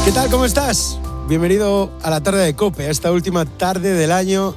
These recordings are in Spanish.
¿Qué tal? ¿Cómo estás? Bienvenido a la tarde de COPE, a esta última tarde del año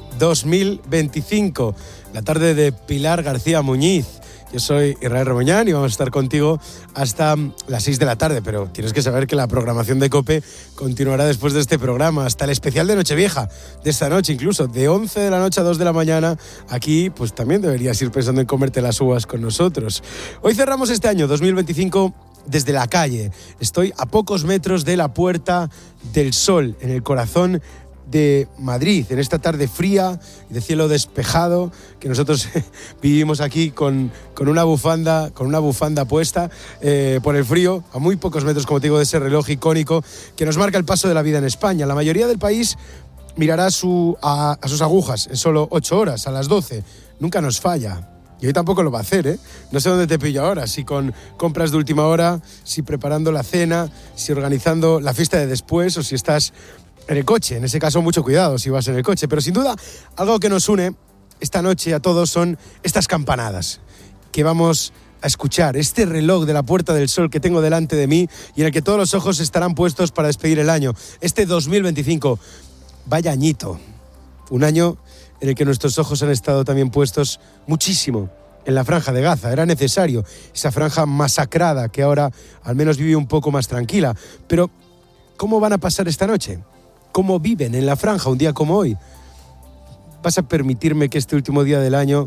2025, la tarde de Pilar García Muñiz. Yo soy Israel Remoñán y vamos a estar contigo hasta las 6 de la tarde, pero tienes que saber que la programación de COPE continuará después de este programa, hasta el especial de Nochevieja, de esta noche incluso, de 11 de la noche a 2 de la mañana. Aquí pues también deberías ir pensando en comerte las uvas con nosotros. Hoy cerramos este año 2025 desde la calle. Estoy a pocos metros de la Puerta del Sol, en el corazón de Madrid, en esta tarde fría y de cielo despejado que nosotros vivimos aquí con una bufanda puesta por el frío, a muy pocos metros, como te digo, de ese reloj icónico que nos marca el paso de la vida en España. La mayoría del país mirará a sus agujas en solo 8 horas, a las 12. Nunca nos falla. Y hoy tampoco lo va a hacer, ¿eh? No sé dónde te pillo ahora, si con compras de última hora, si preparando la cena, si organizando la fiesta de después o si estás en el coche. En ese caso, mucho cuidado si vas en el coche. Pero sin duda, algo que nos une esta noche a todos son estas campanadas que vamos a escuchar. Este reloj de la Puerta del Sol que tengo delante de mí y en el que todos los ojos estarán puestos para despedir el año. Este 2025, vaya añito. Un año en el que nuestros ojos han estado también puestos muchísimo en la Franja de Gaza. Era necesario esa franja masacrada que ahora al menos vive un poco más tranquila. Pero, ¿cómo van a pasar esta noche? ¿Cómo viven en la franja un día como hoy? ¿Vas a permitirme que este último día del año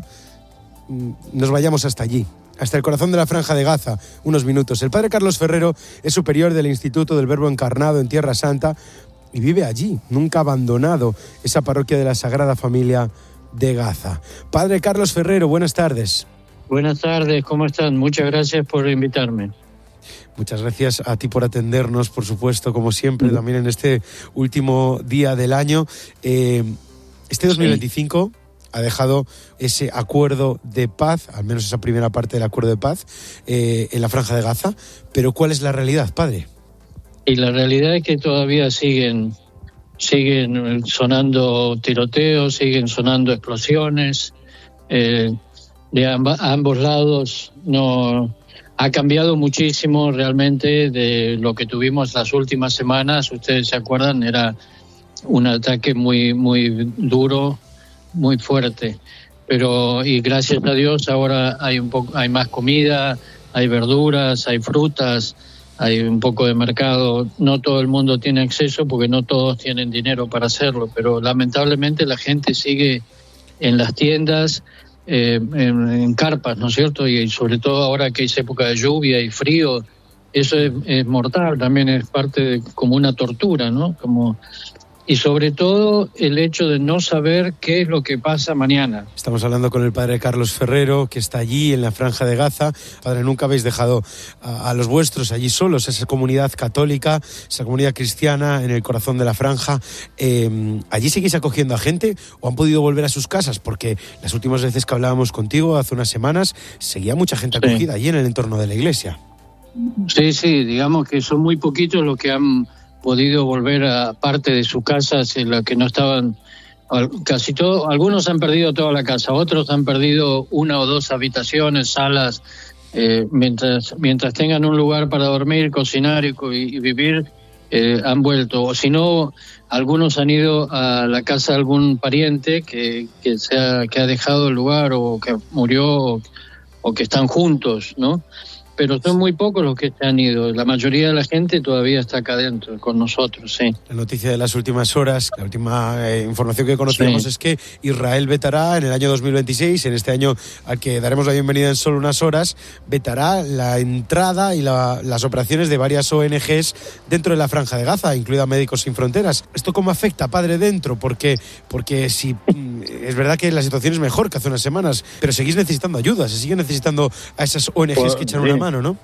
nos vayamos hasta allí, hasta el corazón de la Franja de Gaza, unos minutos? El padre Carlos Ferrero es superior del Instituto del Verbo Encarnado en Tierra Santa y vive allí, nunca ha abandonado esa parroquia de la Sagrada Familia de Gaza. Padre Carlos Ferrero, buenas tardes. Buenas tardes, ¿cómo están? Muchas gracias por invitarme. Muchas gracias a ti por atendernos, por supuesto, como siempre, también en este último día del año. Este 2025 ha dejado ese acuerdo de paz, al menos esa primera parte del acuerdo de paz, en la Franja de Gaza. Pero ¿cuál es la realidad, padre? Y la realidad es que todavía siguen sonando tiroteos, siguen sonando explosiones. De ambos lados no ha cambiado muchísimo realmente de lo que tuvimos las últimas semanas. Ustedes se acuerdan, era un ataque muy muy duro, muy fuerte. Y gracias a Dios ahora hay más comida, hay verduras, hay frutas, hay un poco de mercado. No todo el mundo tiene acceso porque no todos tienen dinero para hacerlo, pero lamentablemente la gente sigue en las tiendas, en carpas, ¿no es cierto? Y sobre todo ahora que es época de lluvia y frío, eso es mortal, también es parte como una tortura, ¿no? Y sobre todo el hecho de no saber qué es lo que pasa mañana. Estamos hablando con el padre Carlos Ferrero, que está allí en la Franja de Gaza. Padre, nunca habéis dejado a los vuestros allí solos, esa comunidad católica, esa comunidad cristiana en el corazón de la Franja. ¿Allí seguís acogiendo a gente o han podido volver a sus casas? Porque las últimas veces que hablábamos contigo, hace unas semanas, seguía mucha gente acogida allí en el entorno de la iglesia. Sí, digamos que son muy poquitos los que han podido volver a parte de sus casas en las que no estaban, casi todo. Algunos han perdido toda la casa, otros han perdido 1 o 2 habitaciones, salas, mientras tengan un lugar para dormir, cocinar y vivir, han vuelto. O si no, algunos han ido a la casa de algún pariente que ha dejado el lugar o que murió o que están juntos, ¿no? Pero son muy pocos los que se han ido. La mayoría de la gente todavía está acá adentro con nosotros, sí. La noticia de las últimas horas, la última información que conocíamos es que Israel vetará en el año 2026, en este año al que daremos la bienvenida en solo unas horas, vetará la entrada y las operaciones de varias ONGs dentro de la Franja de Gaza, incluida Médicos Sin Fronteras. ¿Esto cómo afecta, padre, dentro? Porque si es verdad que la situación es mejor que hace unas semanas, pero seguís necesitando ayuda, se sigue necesitando a esas ONGs que echan una mano, ¿no?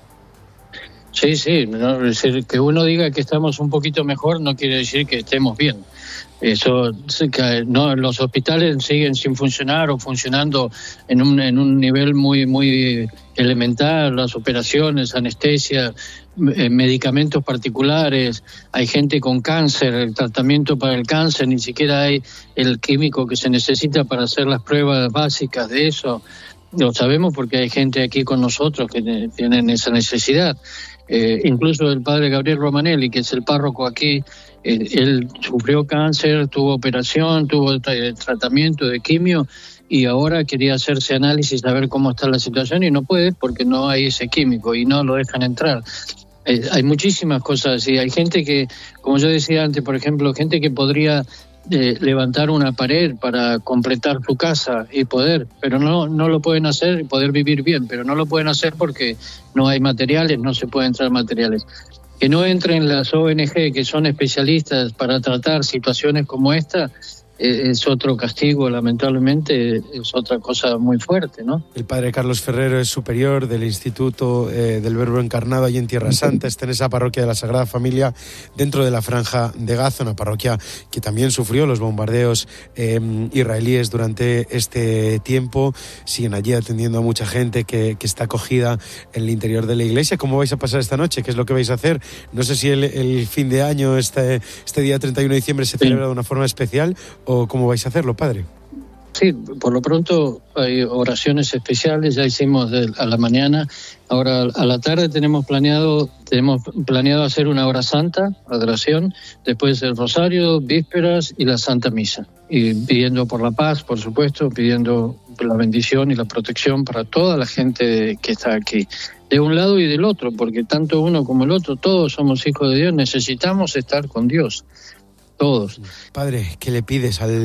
Sí, ¿no? Es decir, que uno diga que estamos un poquito mejor no quiere decir que estemos bien. Eso, no, los hospitales siguen sin funcionar o funcionando en un nivel muy muy elemental, las operaciones, anestesia, medicamentos particulares, hay gente con cáncer, el tratamiento para el cáncer, ni siquiera hay el químico que se necesita para hacer las pruebas básicas de eso. Lo sabemos porque hay gente aquí con nosotros que tienen esa necesidad. incluso el padre Gabriel Romanelli, que es el párroco aquí, él sufrió cáncer, tuvo operación, tuvo tratamiento de quimio, y ahora quería hacerse análisis, a ver cómo está la situación, y no puede porque no hay ese químico y no lo dejan entrar. Hay muchísimas cosas así. Hay gente que, como yo decía antes, por ejemplo, gente que podría levantar una pared para completar su casa y poder, pero no lo pueden hacer y poder vivir bien, pero no lo pueden hacer porque no hay materiales, no se pueden traer materiales. Que no entren las ONG, que son especialistas para tratar situaciones como esta, es otro castigo, lamentablemente, es otra cosa muy fuerte, ¿no? El padre Carlos Ferrero es superior del Instituto del Verbo Encarnado allí en Tierra Santa, está en esa parroquia de la Sagrada Familia dentro de la Franja de Gaza, una parroquia que también sufrió los bombardeos israelíes durante este tiempo. Siguen allí atendiendo a mucha gente que está acogida en el interior de la iglesia. ¿Cómo vais a pasar esta noche? ¿Qué es lo que vais a hacer? No sé si el fin de año, este día 31 de diciembre, se celebra de una forma especial, ¿o cómo vais a hacerlo, padre? Sí, por lo pronto hay oraciones especiales, ya hicimos a la mañana. Ahora a la tarde tenemos planeado hacer una hora santa, adoración, después el rosario, vísperas y la Santa Misa. Y pidiendo por la paz, por supuesto, pidiendo la bendición y la protección para toda la gente que está aquí, de un lado y del otro, porque tanto uno como el otro, todos somos hijos de Dios, necesitamos estar con Dios. Todos. Padre, ¿qué le pides al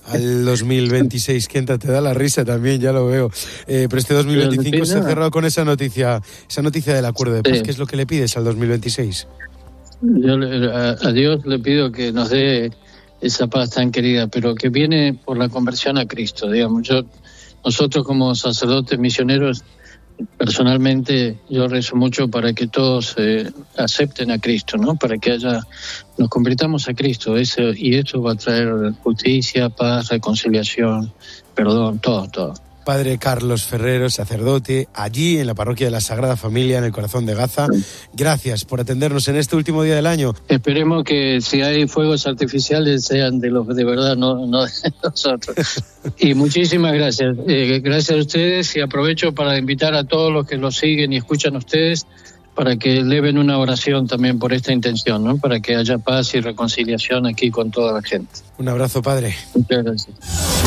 2026? ¿Quién te da la risa también? Ya lo veo. Pero este 2025 se ha cerrado con esa noticia del acuerdo de paz. Sí. ¿Qué es lo que le pides al 2026? Yo a Dios le pido que nos dé esa paz tan querida, pero que viene por la conversión a Cristo, digamos. Nosotros como sacerdotes misioneros, personalmente yo rezo mucho para que todos acepten a Cristo, ¿no? Para que nos convirtamos a Cristo, y eso va a traer justicia, paz, reconciliación, perdón, todo. Padre Carlos Ferrero, sacerdote, allí en la parroquia de la Sagrada Familia, en el corazón de Gaza. Gracias por atendernos en este último día del año. Esperemos que si hay fuegos artificiales sean de los de verdad, no de nosotros. Y muchísimas gracias. Gracias a ustedes, y aprovecho para invitar a todos los que los siguen y escuchan a ustedes para que eleven una oración también por esta intención, ¿no? Para que haya paz y reconciliación aquí con toda la gente. Un abrazo, padre. Muchas gracias.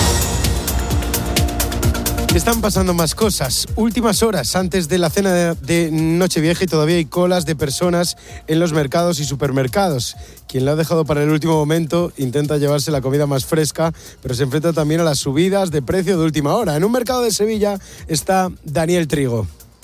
Están pasando más cosas. Últimas horas antes de la cena de Nochevieja y todavía hay colas de personas en los mercados y supermercados. Quien lo ha dejado para el último momento intenta llevarse la comida más fresca, pero se enfrenta también a las subidas de precio de última hora. En un mercado de Sevilla está Daniel Trigo.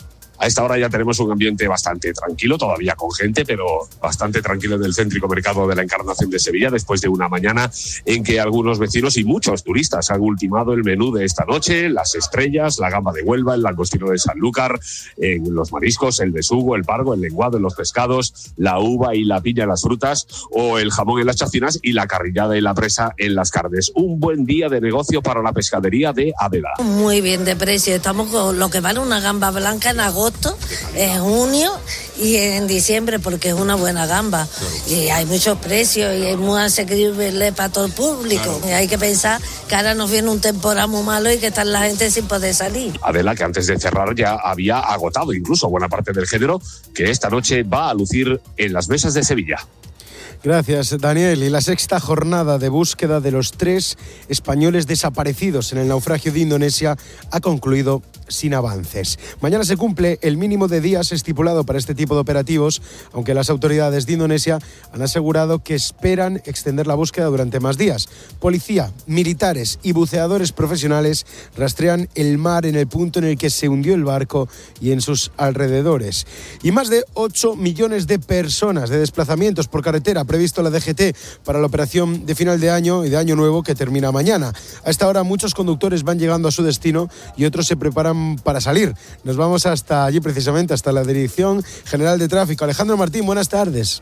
A esta hora ya tenemos un ambiente bastante tranquilo, todavía con gente, pero bastante tranquilo en el céntrico mercado de la Encarnación de Sevilla, después de una mañana en que algunos vecinos y muchos turistas han ultimado el menú de esta noche: las estrellas, la gamba de Huelva, el langostino de Sanlúcar, en los mariscos, el besugo, el pargo, el lenguado en los pescados, la uva y la piña en las frutas, o el jamón en las chacinas y la carrillada y la presa en las carnes. Un buen día de negocio para la pescadería de Adela. Muy bien de precio, estamos con lo que vale una gamba blanca en agosto, en junio y en diciembre, porque es una buena gamba. Y hay muchos precios y es muy asequible para todo el público. Claro. Y hay que pensar que ahora nos viene un temporal muy malo y que está la gente sin poder salir. Adela, que antes de cerrar ya había agotado incluso buena parte del género, que esta noche va a lucir en las mesas de Sevilla. Gracias, Daniel. Y la sexta jornada de búsqueda de los 3 españoles desaparecidos en el naufragio de Indonesia ha concluido sin avances. Mañana se cumple el mínimo de días estipulado para este tipo de operativos, aunque las autoridades de Indonesia han asegurado que esperan extender la búsqueda durante más días. Policía, militares y buceadores profesionales rastrean el mar en el punto en el que se hundió el barco y en sus alrededores. Y más de 8 millones de personas de desplazamientos por carretera previsto la DGT para la operación de final de año y de año nuevo que termina mañana. A esta hora muchos conductores van llegando a su destino y otros se preparan para salir. Nos vamos hasta allí precisamente, hasta la Dirección General de Tráfico. Alejandro Martín, buenas tardes.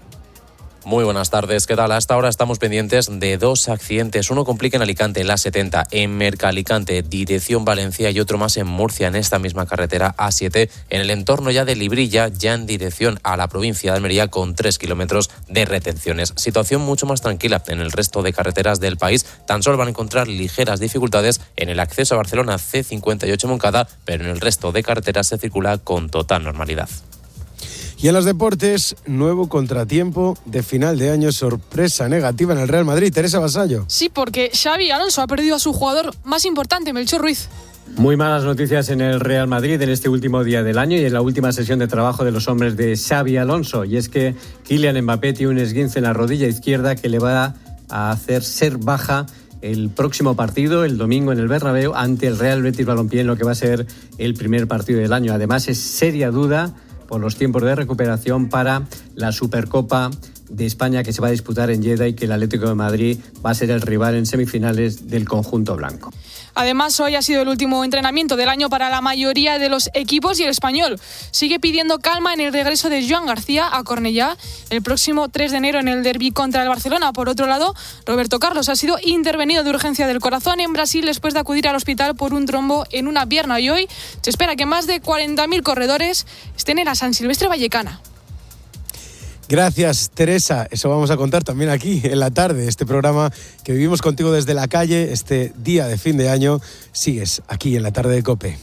Muy buenas tardes, ¿qué tal? Hasta ahora estamos pendientes de 2 accidentes. Uno complica en Alicante, en la 70, en Mercalicante, dirección Valencia, y otro más en Murcia, en esta misma carretera A7, en el entorno ya de Librilla, ya en dirección a la provincia de Almería, con 3 kilómetros de retenciones. Situación mucho más tranquila en el resto de carreteras del país. Tan solo van a encontrar ligeras dificultades en el acceso a Barcelona, C58 Moncada, pero en el resto de carreteras se circula con total normalidad. Y en los deportes, nuevo contratiempo de final de año, sorpresa negativa en el Real Madrid. Teresa Vasallo. Sí, porque Xavi Alonso ha perdido a su jugador más importante, Melchor Ruiz. Muy malas noticias en el Real Madrid en este último día del año y en la última sesión de trabajo de los hombres de Xavi Alonso. Y es que Kylian Mbappé tiene un esguince en la rodilla izquierda que le va a hacer ser baja el próximo partido, el domingo en el Bernabéu, ante el Real Betis Balompié, en lo que va a ser el primer partido del año. Además, es seria duda por los tiempos de recuperación para la Supercopa de España que se va a disputar en Lleida y que el Atlético de Madrid va a ser el rival en semifinales del conjunto blanco. Además, hoy ha sido el último entrenamiento del año para la mayoría de los equipos y el español sigue pidiendo calma en el regreso de Joan García a Cornellá el próximo 3 de enero en el derbi contra el Barcelona. Por otro lado, Roberto Carlos ha sido intervenido de urgencia del corazón en Brasil después de acudir al hospital por un trombo en una pierna y hoy se espera que más de 40.000 corredores estén en la San Silvestre Vallecana. Gracias, Teresa. Eso vamos a contar también aquí en la tarde. Este programa que vivimos contigo desde la calle, este día de fin de año, sigues aquí en la tarde de COPE.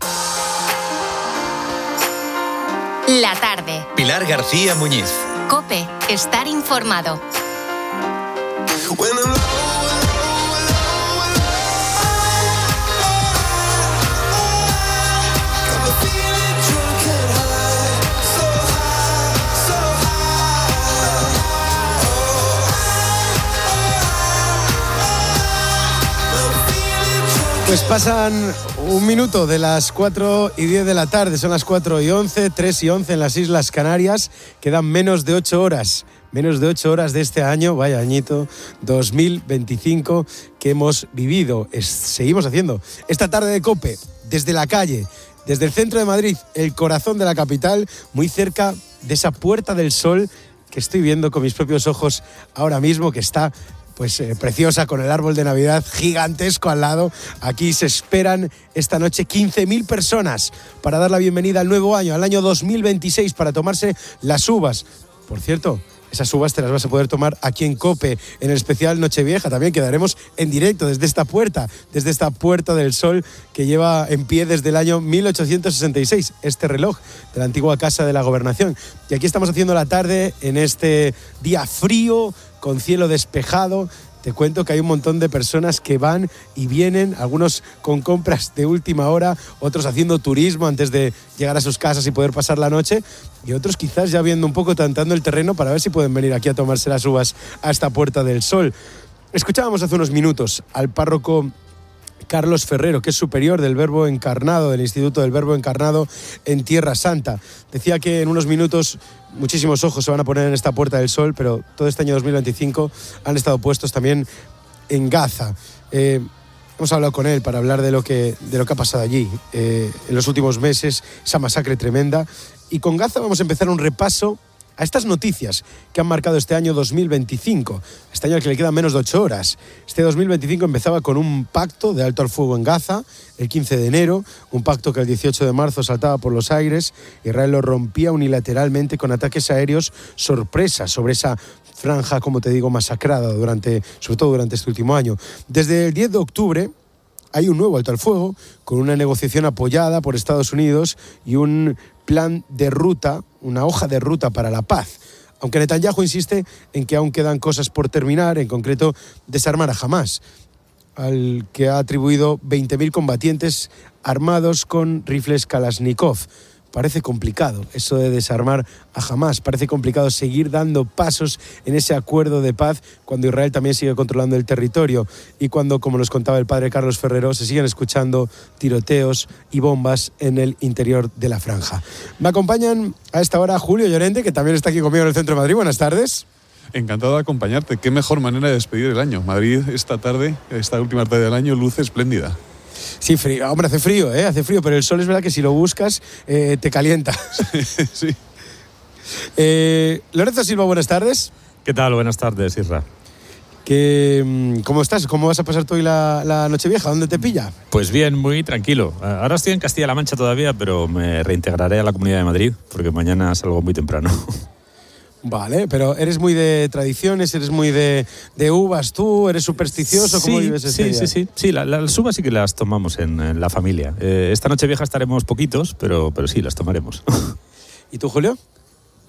La tarde. Pilar García Muñiz. COPE. Estar informado. Pues pasan un minuto de las 4:10 de la tarde, son las 4:11, 3:11 en las Islas Canarias, quedan menos de 8 horas de este año, vaya añito, 2025 que hemos vivido, seguimos haciendo esta tarde de COPE, desde la calle, desde el centro de Madrid, el corazón de la capital, muy cerca de esa Puerta del Sol que estoy viendo con mis propios ojos ahora mismo, que está preciosa, con el árbol de Navidad gigantesco al lado. Aquí se esperan esta noche 15.000 personas para dar la bienvenida al nuevo año, al año 2026, para tomarse las uvas. Por cierto, esas uvas te las vas a poder tomar aquí en COPE, en el especial Nochevieja. También quedaremos en directo desde esta Puerta del Sol que lleva en pie desde el año 1866, este reloj de la antigua Casa de la Gobernación. Y aquí estamos haciendo la tarde en este día frío, con cielo despejado. Te cuento que hay un montón de personas que van y vienen, algunos con compras de última hora, otros haciendo turismo antes de llegar a sus casas y poder pasar la noche, y otros quizás ya viendo un poco, tantando el terreno para ver si pueden venir aquí a tomarse las uvas a esta Puerta del Sol. Escuchábamos hace unos minutos al párroco Carlos Ferrero, que es superior del Verbo Encarnado, del Instituto del Verbo Encarnado en Tierra Santa. Decía que en unos minutos muchísimos ojos se van a poner en esta Puerta del Sol, pero todo este año 2025 han estado puestos también en Gaza. Hemos hablado con él para hablar de lo que ha pasado allí en los últimos meses, esa masacre tremenda. Y con Gaza vamos a empezar un repaso a estas noticias que han marcado este año 2025, este año al que le quedan menos de 8 horas. Este 2025 empezaba con un pacto de alto al fuego en Gaza, el 15 de enero, un pacto que el 18 de marzo saltaba por los aires. Israel lo rompía unilateralmente con ataques aéreos sorpresa sobre esa franja, como te digo, masacrada sobre todo durante este último año. Desde el 10 de octubre hay un nuevo alto al fuego, con una negociación apoyada por Estados Unidos y un plan de ruta, una hoja de ruta para la paz. Aunque Netanyahu insiste en que aún quedan cosas por terminar, en concreto desarmar a Hamás, al que ha atribuido 20.000 combatientes armados con rifles Kalashnikov. Parece complicado eso de desarmar a Hamás, parece complicado seguir dando pasos en ese acuerdo de paz cuando Israel también sigue controlando el territorio y cuando, como nos contaba el padre Carlos Ferrero, se siguen escuchando tiroteos y bombas en el interior de la franja. Me acompañan a esta hora Julio Llorente, que también está aquí conmigo en el centro de Madrid. Buenas tardes. Encantado de acompañarte. Qué mejor manera de despedir el año. Madrid esta última tarde del año, luce espléndida. Sí, frío. Hombre, hace frío, pero el sol es verdad que si lo buscas te calienta. Sí. Lorenzo Silva, buenas tardes. ¿Qué tal? Buenas tardes, Isra. ¿Cómo estás? ¿Cómo vas a pasar tú hoy la Nochevieja? ¿Dónde te pilla? Pues bien, muy tranquilo. Ahora estoy en Castilla-La Mancha todavía, pero me reintegraré a la Comunidad de Madrid porque mañana salgo muy temprano. Vale, pero ¿eres muy de tradiciones? ¿Eres muy de uvas tú? ¿Eres supersticioso? ¿Cómo vives ese día? Sí, las uvas sí que las tomamos en la familia. Esta Nochevieja estaremos poquitos, pero sí, las tomaremos. ¿Y tú, Julio?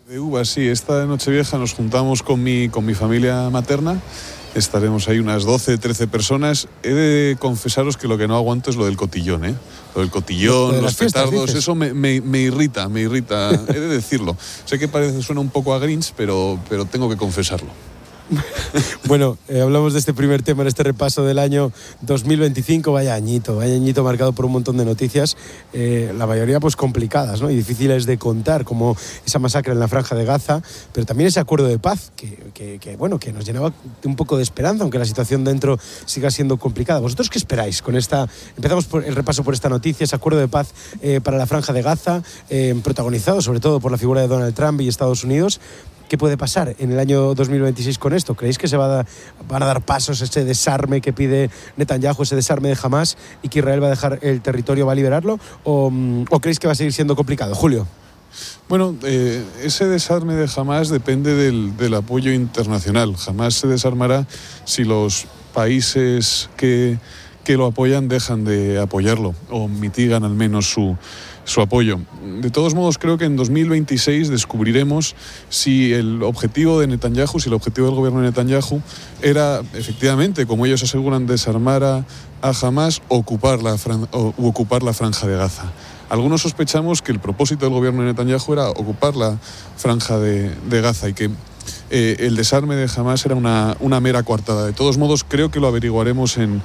De uvas, sí. Esta Nochevieja nos juntamos con mi familia materna. Estaremos ahí unas 12, 13 personas. He de confesaros que lo que no aguanto es lo del cotillón, ¿eh? Lo del cotillón, los petardos, eso me irrita. He de decirlo. Sé que suena un poco a Grinch, pero tengo que confesarlo. Bueno, hablamos de este primer tema en este repaso del año 2025. Vaya añito marcado por un montón de noticias, la mayoría pues complicadas, ¿no? Y difíciles de contar, como esa masacre en la Franja de Gaza, pero también ese acuerdo de paz que nos llenaba de un poco de esperanza, aunque la situación dentro siga siendo complicada. ¿Vosotros qué esperáis con esta? Empezamos por el repaso por esta noticia, ese acuerdo de paz para la Franja de Gaza, protagonizado sobre todo por la figura de Donald Trump y Estados Unidos. ¿Qué puede pasar en el año 2026 con esto? ¿Creéis que van a dar pasos ese desarme que pide Netanyahu, ese desarme de Hamás, y que Israel va a dejar el territorio, va a liberarlo? ¿O creéis que va a seguir siendo complicado? Julio. Bueno, ese desarme de Hamás depende del apoyo internacional. Hamás se desarmará si los países que lo apoyan dejan de apoyarlo o mitigan al menos su apoyo. De todos modos, creo que en 2026 descubriremos si el objetivo de Netanyahu, si el objetivo del gobierno de Netanyahu era, efectivamente, como ellos aseguran, desarmar a Hamás o ocupar la Franja de Gaza. Algunos sospechamos que el propósito del gobierno de Netanyahu era ocupar la Franja de Gaza y que el desarme de Hamás era una mera coartada. De todos modos, creo que lo averiguaremos en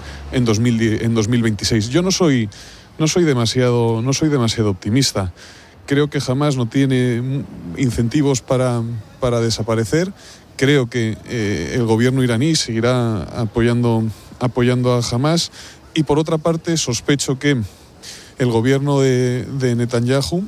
2026. Yo no soy demasiado optimista. Creo que Hamás no tiene incentivos para desaparecer. Creo que el gobierno iraní seguirá apoyando a Hamás. Y por otra parte, sospecho que el gobierno de Netanyahu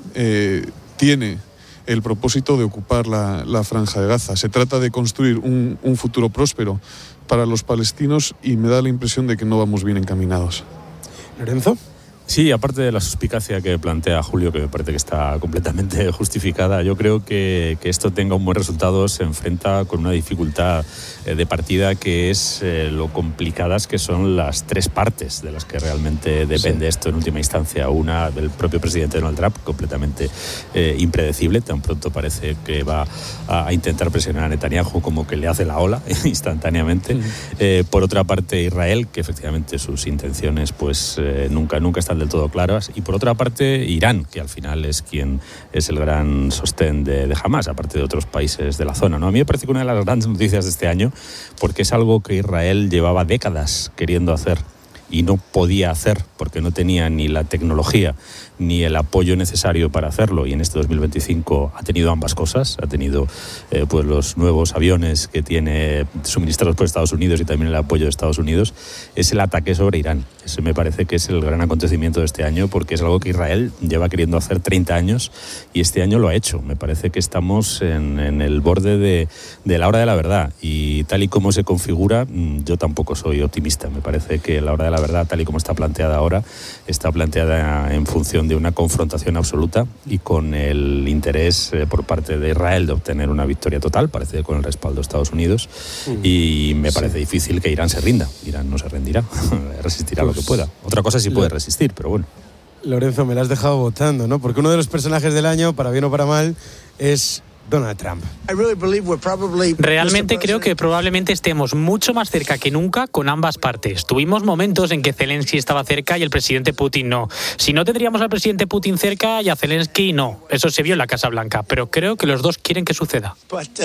tiene el propósito de ocupar la Franja de Gaza. Se trata de construir un futuro próspero para los palestinos y me da la impresión de que no vamos bien encaminados. ¿Lorenzo? Sí, aparte de la suspicacia que plantea Julio, que me parece que está completamente justificada, yo creo que esto tenga un buen resultado se enfrenta con una dificultad de partida que es lo complicadas que son las tres partes de las que realmente depende esto en última instancia. Una del propio presidente Donald Trump, completamente impredecible, tan pronto parece que va a intentar presionar a Netanyahu como que le hace la ola instantáneamente. Por otra parte, Israel, que efectivamente sus intenciones pues nunca están del todo claras, y por otra parte Irán, que al final es quien es el gran sostén de Hamás, aparte de otros países de la zona, ¿no? A mí me parece que una de las grandes noticias de este año, porque es algo que Israel llevaba décadas queriendo hacer y no podía hacer porque no tenía ni la tecnología ni el apoyo necesario para hacerlo, y en este 2025 ha tenido ambas cosas. Ha tenido pues los nuevos aviones que tiene suministrados por Estados Unidos y también el apoyo de Estados Unidos. Es el ataque sobre Irán. Ese me parece que es el gran acontecimiento de este año, porque es algo que Israel lleva queriendo hacer 30 años y este año lo ha hecho. Me parece que estamos en el borde de la hora de la verdad, y tal y como se configura, yo tampoco soy optimista. Me parece que la hora de la verdad, tal y como está planteada ahora, está planteada en función de una confrontación absoluta y con el interés por parte de Israel de obtener una victoria total, parece, con el respaldo de Estados Unidos, y me parece difícil que Irán se rinda. Irán no se rendirá, resistirá lo que pueda. Otra cosa sí puede resistir, pero bueno. Lorenzo, me la has dejado votando, ¿no? Porque uno de los personajes del año, para bien o para mal, es Donald Trump. Realmente creo que probablemente estemos mucho más cerca que nunca con ambas partes. Tuvimos momentos en que Zelensky estaba cerca y el presidente Putin no. Si no, tendríamos al presidente Putin cerca y a Zelensky no. Eso se vio en la Casa Blanca, pero creo que los dos quieren que suceda.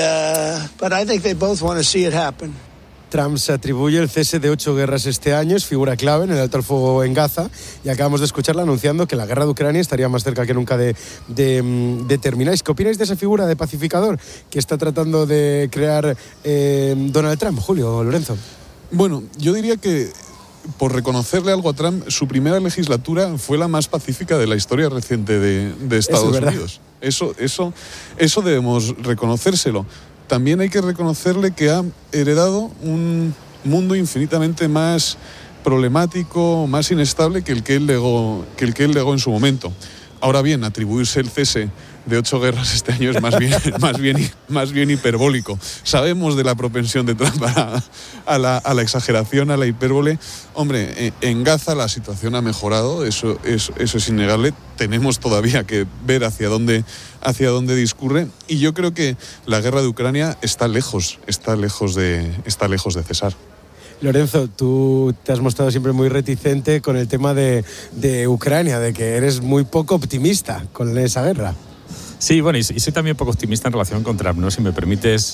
Trump se atribuye el cese de 8 guerras este año, es figura clave en el alto al fuego en Gaza, y acabamos de escucharla anunciando que la guerra de Ucrania estaría más cerca que nunca de terminar. ¿Qué opináis de esa figura de pacificador que está tratando de crear Donald Trump? Julio, Lorenzo. Bueno, yo diría que, por reconocerle algo a Trump, su primera legislatura fue la más pacífica de la historia reciente de Estados Unidos. Eso debemos reconocérselo. También hay que reconocerle que ha heredado un mundo infinitamente más problemático, más inestable que el que él legó en su momento. Ahora bien, atribuirse el cese de 8 guerras este año es más bien hiperbólico. Sabemos de la propensión de Trump a la exageración, a la hipérbole. Hombre, en Gaza la situación ha mejorado, eso es innegable. Tenemos todavía que ver hacia dónde discurre, y yo creo que la guerra de Ucrania está lejos de cesar. Lorenzo, tú te has mostrado siempre muy reticente con el tema de Ucrania, de que eres muy poco optimista con esa guerra. Sí, bueno, y soy también poco optimista en relación con Trump, ¿no? Si me permites,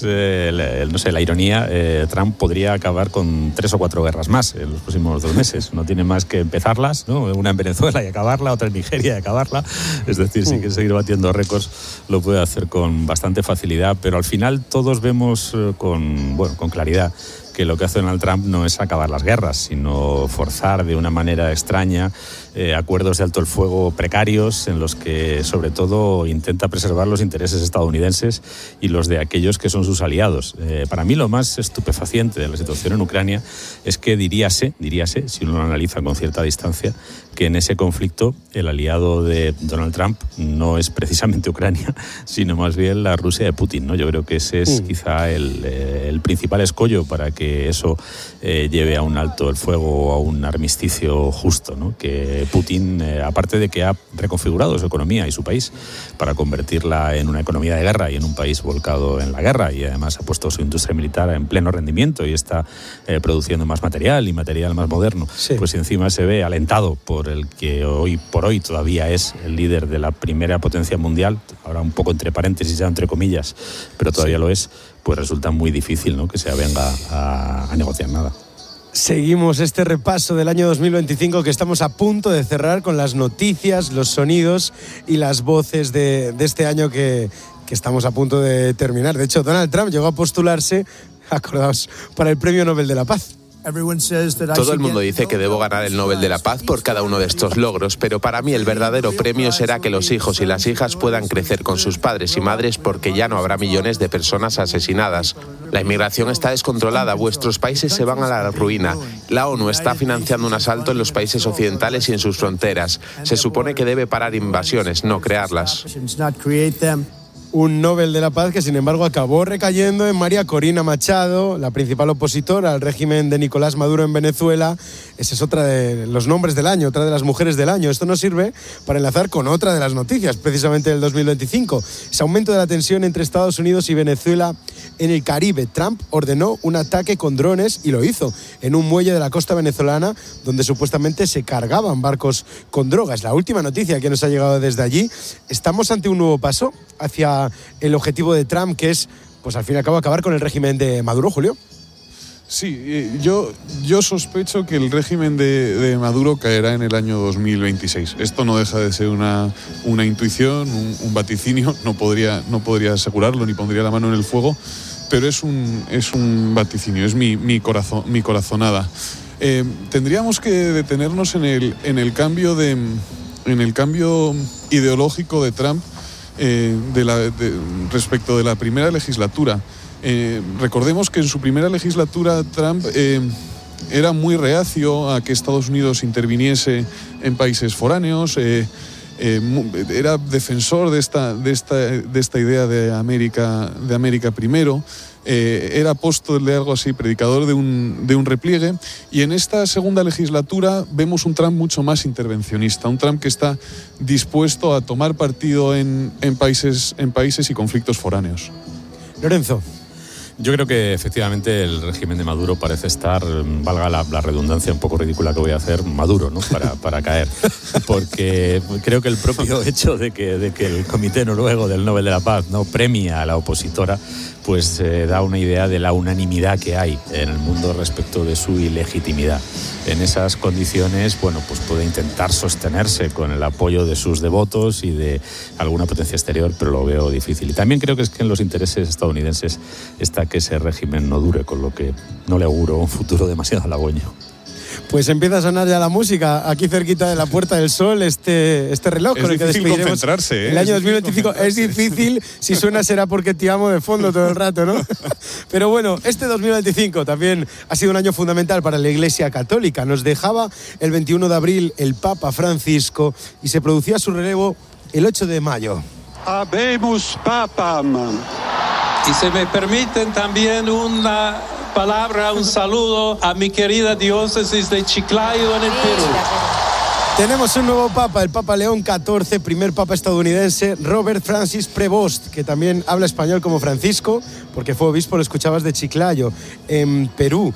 la ironía, Trump podría acabar con 3 o 4 guerras más en los próximos 2 meses. No tiene más que empezarlas, ¿no? Una en Venezuela y acabarla, otra en Nigeria y acabarla. Es decir, si quiere seguir batiendo récords, lo puede hacer con bastante facilidad, pero al final todos vemos con claridad que lo que hace Donald Trump no es acabar las guerras, sino forzar de una manera extraña acuerdos de alto el fuego precarios en los que sobre todo intenta preservar los intereses estadounidenses y los de aquellos que son sus aliados. Para mí lo más estupefaciente de la situación en Ucrania es que diríase, si uno lo analiza con cierta distancia, que en ese conflicto el aliado de Donald Trump no es precisamente Ucrania, sino más bien la Rusia de Putin, ¿no? Yo creo que ese es quizá el principal escollo para que eso lleve a un alto el fuego o a un armisticio justo, ¿no? Que Putin, aparte de que ha reconfigurado su economía y su país para convertirla en una economía de guerra y en un país volcado en la guerra, y además ha puesto su industria militar en pleno rendimiento y está produciendo más material y material más moderno, pues encima se ve alentado por el que hoy por hoy todavía es el líder de la primera potencia mundial, ahora un poco entre paréntesis ya entre comillas, pero todavía lo es, pues resulta muy difícil, ¿no?, que se avenga a negociar nada. Seguimos este repaso del año 2025 que estamos a punto de cerrar con las noticias, los sonidos y las voces de este año que estamos a punto de terminar. De hecho, Donald Trump llegó a postularse, acordaos, para el Premio Nobel de la Paz. Todo el mundo dice que debo ganar el Nobel de la Paz por cada uno de estos logros, pero para mí el verdadero premio será que los hijos y las hijas puedan crecer con sus padres y madres, porque ya no habrá millones de personas asesinadas. La inmigración está descontrolada, vuestros países se van a la ruina. La ONU está financiando un asalto en los países occidentales y en sus fronteras. Se supone que debe parar invasiones, no crearlas. Un Nobel de la Paz que, sin embargo, acabó recayendo en María Corina Machado, la principal opositora al régimen de Nicolás Maduro en Venezuela. Ese es otra de los nombres del año, otra de las mujeres del año. Esto nos sirve para enlazar con otra de las noticias, precisamente del 2025. Ese aumento de la tensión entre Estados Unidos y Venezuela en el Caribe. Trump ordenó un ataque con drones, y lo hizo en un muelle de la costa venezolana donde supuestamente se cargaban barcos con drogas. La última noticia que nos ha llegado desde allí. Estamos ante un nuevo paso hacia el objetivo de Trump, que es, pues al fin y al cabo, acabar con el régimen de Maduro, Julio. Sí, yo sospecho que el régimen de Maduro caerá en el año 2026. Esto no deja de ser una intuición, un vaticinio. No podría asegurarlo ni pondría la mano en el fuego, pero es un vaticinio, es mi corazonada. Tendríamos que detenernos en el cambio ideológico de Trump respecto de la primera legislatura. Recordemos que en su primera legislatura Trump era muy reacio a que Estados Unidos interviniese en países foráneos, era defensor de esta idea de América primero, era apóstol de algo así, predicador de un repliegue, y en esta segunda legislatura vemos un Trump mucho más intervencionista, un Trump que está dispuesto a tomar partido en países y conflictos foráneos. Lorenzo. Yo creo que efectivamente el régimen de Maduro parece estar, valga la redundancia un poco ridícula que voy a hacer, maduro, ¿no?, para caer. Porque creo que el propio hecho de que el Comité Noruego del Nobel de la Paz no premia a la opositora, pues da una idea de la unanimidad que hay en el mundo respecto de su ilegitimidad. En esas condiciones, bueno, pues puede intentar sostenerse con el apoyo de sus devotos y de alguna potencia exterior, pero lo veo difícil. Y también creo que es que en los intereses estadounidenses está que ese régimen no dure, con lo que no le auguro un futuro demasiado halagüeño. Pues empieza a sonar ya la música aquí cerquita de la Puerta del Sol, este reloj con el que despediremos el año 2025. Es difícil, si suena será porque te amo de fondo todo el rato, ¿no? Pero bueno, este 2025 también ha sido un año fundamental para la Iglesia Católica. Nos dejaba el 21 de abril el Papa Francisco y se producía su relevo el 8 de mayo. Habemus papam. Y se me permiten también una palabra, un saludo a mi querida diócesis de Chiclayo en el Perú. Tenemos un nuevo papa, el Papa León XIV, primer papa estadounidense, Robert Francis Prevost, que también habla español como Francisco, porque fue obispo, lo escuchabas, de Chiclayo, en Perú.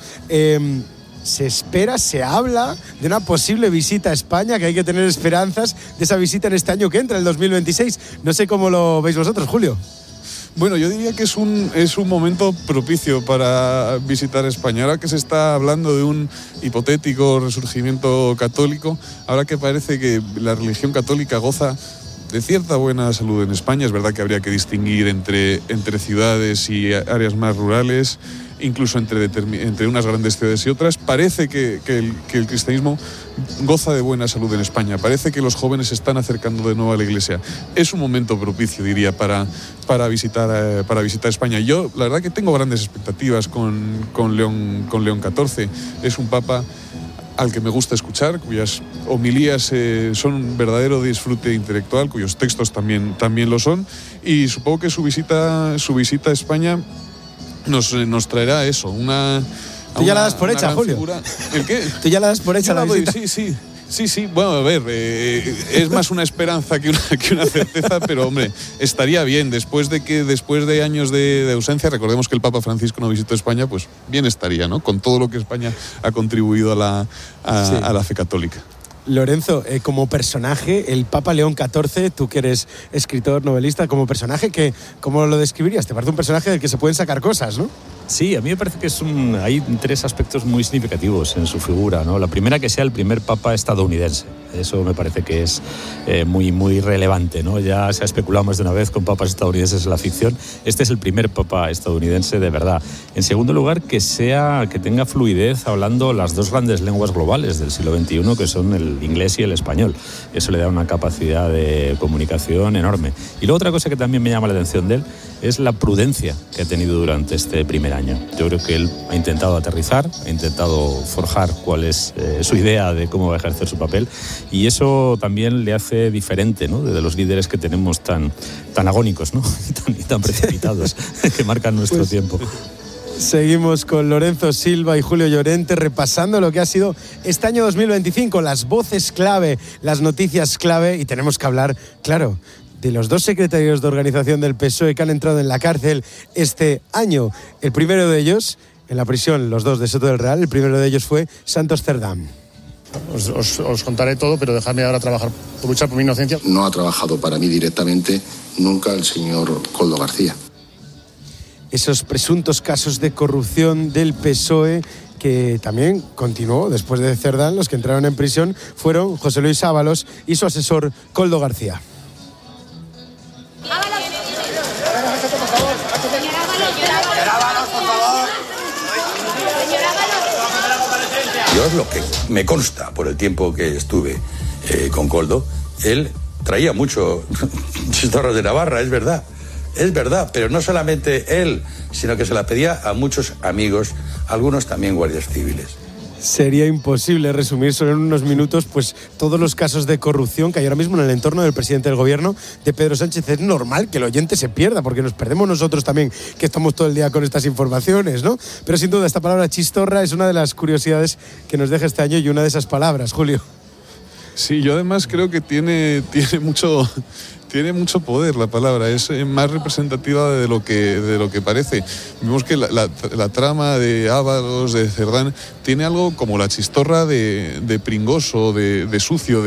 Se espera, se habla de una posible visita a España, que hay que tener esperanzas de esa visita en este año que entra, el 2026. No sé cómo lo veis vosotros, Julio. Bueno, yo diría que es un momento propicio para visitar España. Ahora que se está hablando de un hipotético resurgimiento católico, ahora que parece que la religión católica goza de cierta buena salud en España, es verdad que habría que distinguir entre ciudades y áreas más rurales, incluso entre unas grandes ciudades y otras. Parece que el cristianismo goza de buena salud en España. Parece que los jóvenes se están acercando de nuevo a la Iglesia. Es un momento propicio, diría, para visitar España. Yo, la verdad, que tengo grandes expectativas con León XIV. Es un papa al que me gusta escuchar, cuyas homilías son un verdadero disfrute intelectual, cuyos textos también lo son, y supongo que su visita a España nos traerá eso, ¿Tú ya la das por hecha, Julio? Figura. ¿El qué? ¿Tú ya la das por hecha la visita? Sí. Bueno, a ver, es más una esperanza que una certeza, pero hombre, estaría bien. Después de años de ausencia, recordemos que el Papa Francisco no visitó España, pues bien estaría, ¿no? Con todo lo que España ha contribuido a la fe católica. Lorenzo, como personaje, el Papa León XIV, tú que eres escritor, novelista, como personaje, ¿cómo lo describirías? Te parece un personaje del que se pueden sacar cosas, ¿no? Sí, a mí me parece que hay tres aspectos muy significativos en su figura, ¿no? La primera, que sea el primer papa estadounidense. Eso me parece que es muy, muy relevante, ¿no? Ya se ha especulado más de una vez con papas estadounidenses en la ficción. Este es el primer papa estadounidense de verdad. En segundo lugar, que tenga fluidez hablando las dos grandes lenguas globales del siglo XXI, que son el inglés y el español. Eso le da una capacidad de comunicación enorme. Y luego otra cosa que también me llama la atención de él es la prudencia que ha tenido durante este primer año. Yo creo que él ha intentado aterrizar, ha intentado forjar cuál es su idea de cómo va a ejercer su papel, y eso también le hace diferente, ¿no?, de los líderes que tenemos tan agónicos, ¿no?, y tan precipitados, que marcan nuestro tiempo. Seguimos con Lorenzo Silva y Julio Llorente repasando lo que ha sido este año 2025, las voces clave, las noticias clave, y tenemos que hablar, claro, de los dos secretarios de organización del PSOE que han entrado en la cárcel este año. El primero de ellos, en la prisión, los dos de Soto del Real, el primero de ellos fue Santos Cerdán. Os contaré todo, pero dejadme ahora luchar por mi inocencia. No ha trabajado para mí directamente nunca el señor Koldo García. Esos presuntos casos de corrupción del PSOE que también continuó después de Cerdán. Los que entraron en prisión fueron José Luis Ábalos y su asesor Koldo García. Yo, lo que me consta por el tiempo que estuve con Koldo, él traía mucho chistorros de Navarra, es verdad, pero no solamente él, sino que se la pedía a muchos amigos, algunos también guardias civiles. Sería imposible resumir solo en unos minutos pues todos los casos de corrupción que hay ahora mismo en el entorno del presidente del gobierno, de Pedro Sánchez. Es normal que el oyente se pierda, porque nos perdemos nosotros también, que estamos todo el día con estas informaciones, ¿no? Pero sin duda esta palabra chistorra es una de las curiosidades que nos deja este año, y una de esas palabras, Julio. Sí, yo además creo que tiene mucho poder la palabra, es más representativa de lo que parece. Vemos que la trama de Ábalos, de Cerdán, tiene algo como la chistorra de pringoso, de sucio,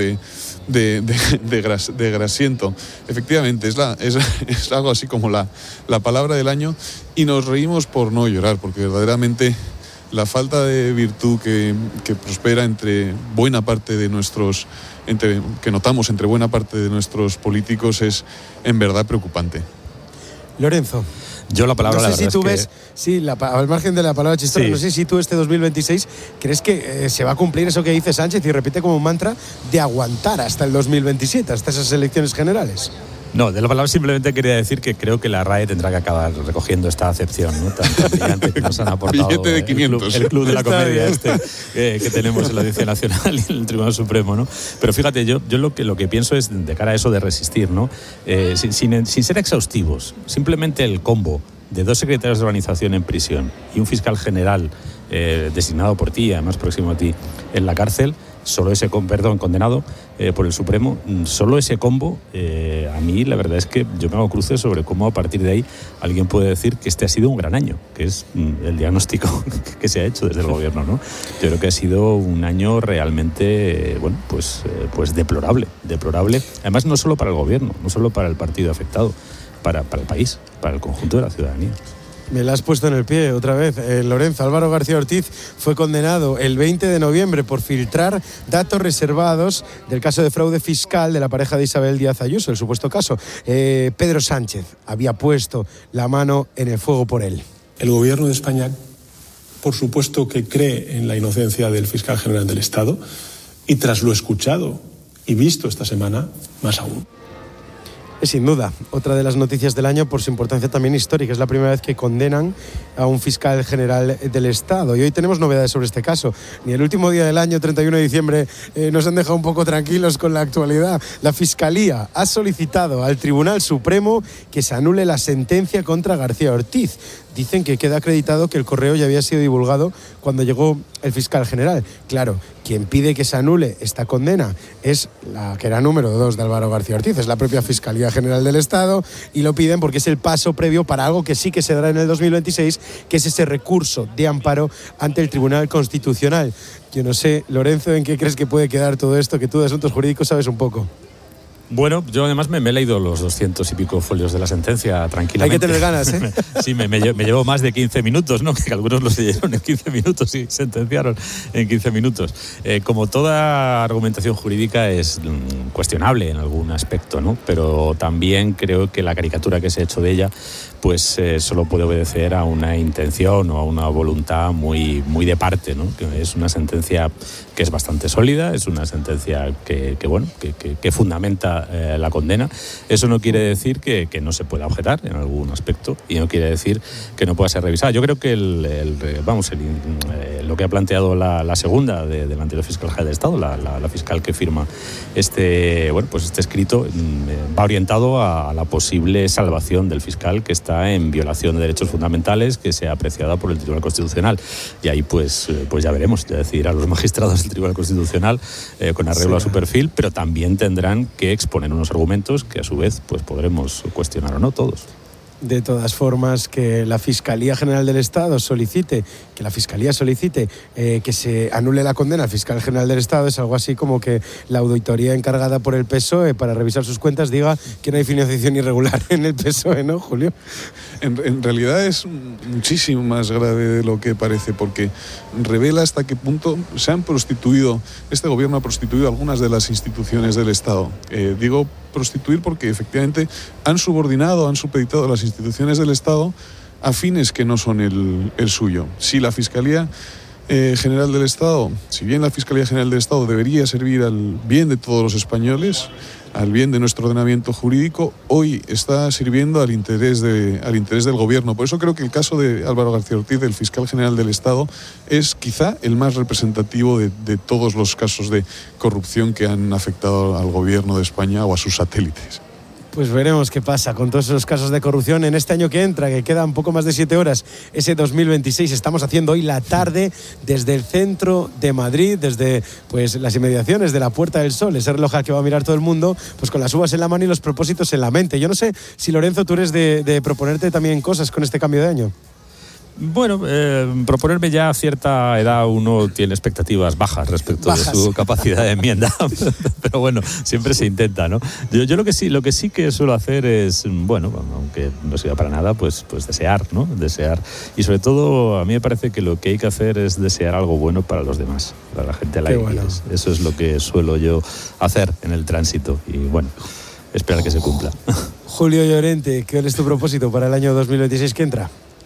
de grasiento. Efectivamente, es algo así como la palabra del año, y nos reímos por no llorar, porque verdaderamente la falta de virtud que prospera entre buena parte de que notamos entre buena parte de nuestros políticos es en verdad preocupante. Lorenzo. Yo la palabra, no sé la si tú ves, que... al margen de la palabra chistorra, sí. No sé si tú este 2026 crees que se va a cumplir eso que dice Sánchez y repite como un mantra, de aguantar hasta el 2027, hasta esas elecciones generales. No, de la palabra simplemente quería decir que creo que la RAE tendrá que acabar recogiendo esta acepción, ¿no? Tan brillante que nos han aportado Billete de 500. el club de la comedia que tenemos en la Audiencia Nacional y en el Tribunal Supremo, ¿no? Pero fíjate, yo lo que pienso es, de cara a eso de resistir, ¿no? Sin ser exhaustivos, simplemente el combo de 2 secretarios de organización en prisión y un fiscal general designado por ti, además próximo a ti, en la cárcel, solo ese condenado por el Supremo, solo ese combo, a mí la verdad es que yo me hago cruces sobre cómo a partir de ahí alguien puede decir que este ha sido un gran año, que es el diagnóstico que se ha hecho desde el gobierno, ¿no? Yo creo que ha sido un año realmente, pues deplorable, además no solo para el gobierno, no solo para el partido afectado, para el país, para el conjunto de la ciudadanía. Me la has puesto en el pie otra vez, Lorenzo. Álvaro García Ortiz fue condenado el 20 de noviembre por filtrar datos reservados del caso de fraude fiscal de la pareja de Isabel Díaz Ayuso, el supuesto caso. Pedro Sánchez había puesto la mano en el fuego por él. El gobierno de España, por supuesto que cree en la inocencia del fiscal general del Estado, y tras lo escuchado y visto esta semana, más aún. Sin duda, otra de las noticias del año por su importancia también histórica. Es la primera vez que condenan a un fiscal general del Estado. Y hoy tenemos novedades sobre este caso. Ni el último día del año, 31 de diciembre, nos han dejado un poco tranquilos con la actualidad. La Fiscalía ha solicitado al Tribunal Supremo que se anule la sentencia contra García Ortiz. Dicen que queda acreditado que el correo ya había sido divulgado cuando llegó el fiscal general. Claro, quien pide que se anule esta condena es la que era número 2 de Álvaro García Ortiz, es la propia Fiscalía General del Estado, y lo piden porque es el paso previo para algo que sí que se dará en el 2026, que es ese recurso de amparo ante el Tribunal Constitucional. Yo no sé, Lorenzo, ¿en qué crees que puede quedar todo esto? Que tú de asuntos jurídicos sabes un poco. Bueno, yo además me he leído los 200 y pico folios de la sentencia tranquilamente. Hay que tener ganas, ¿eh? Sí, me llevo más de 15 minutos, ¿no? Que algunos los leyeron en 15 minutos y sentenciaron en 15 minutos. Como toda argumentación jurídica es cuestionable en algún aspecto, ¿no? Pero también creo que la caricatura que se ha hecho de ella pues solo puede obedecer a una intención o a una voluntad muy de parte, ¿no? Que es una sentencia que es bastante sólida, es una sentencia que fundamenta la condena. Eso no quiere decir que no se pueda objetar en algún aspecto y no quiere decir que no pueda ser revisada. Yo creo que lo que ha planteado la segunda del anterior fiscal general del Estado, la fiscal que firma este escrito, va orientado a la posible salvación del fiscal que está en violación de derechos fundamentales que sea apreciada por el Tribunal Constitucional. Y ahí pues ya veremos, ya decidirá los magistrados del Tribunal Constitucional con arreglo a su perfil, pero también tendrán que exponer unos argumentos que a su vez pues podremos cuestionar o no todos. De todas formas, que la Fiscalía General del Estado solicite que se anule la condena al fiscal general del Estado es algo así como que la auditoría encargada por el PSOE para revisar sus cuentas diga que no hay financiación irregular en el PSOE, ¿no, Julio? En realidad es muchísimo más grave de lo que parece, porque revela hasta qué punto este gobierno ha prostituido algunas de las instituciones del Estado. Digo prostituir porque efectivamente han supeditado a las instituciones del Estado a fines que no son el suyo. Si la Fiscalía General del Estado, si bien la Fiscalía General del Estado debería servir al bien de todos los españoles, al bien de nuestro ordenamiento jurídico, hoy está sirviendo al interés del gobierno. Por eso creo que el caso de Álvaro García Ortiz, el fiscal general del Estado, es quizá el más representativo de todos los casos de corrupción que han afectado al gobierno de España o a sus satélites. Pues veremos qué pasa con todos esos casos de corrupción en este año que entra, que quedan poco más de 7 horas, ese 2026. Estamos haciendo hoy la tarde desde el centro de Madrid, desde pues las inmediaciones de la Puerta del Sol, ese reloj al que va a mirar todo el mundo, pues con las uvas en la mano y los propósitos en la mente. Yo no sé si, Lorenzo, tú eres de proponerte también cosas con este cambio de año. Bueno, proponerme ya a cierta edad uno tiene expectativas bajas respecto de su capacidad de enmienda, pero bueno, siempre se intenta, ¿no? Yo lo que sí que suelo hacer es, bueno, aunque no sirva para nada, pues desear, ¿no? Desear. Y sobre todo, a mí me parece que lo que hay que hacer es desear algo bueno para los demás, para la gente a la que quieres. Eso es lo que suelo yo hacer en el tránsito y bueno, esperar que se cumpla. Julio Llorente, ¿cuál es tu propósito para el año 2026 que entra?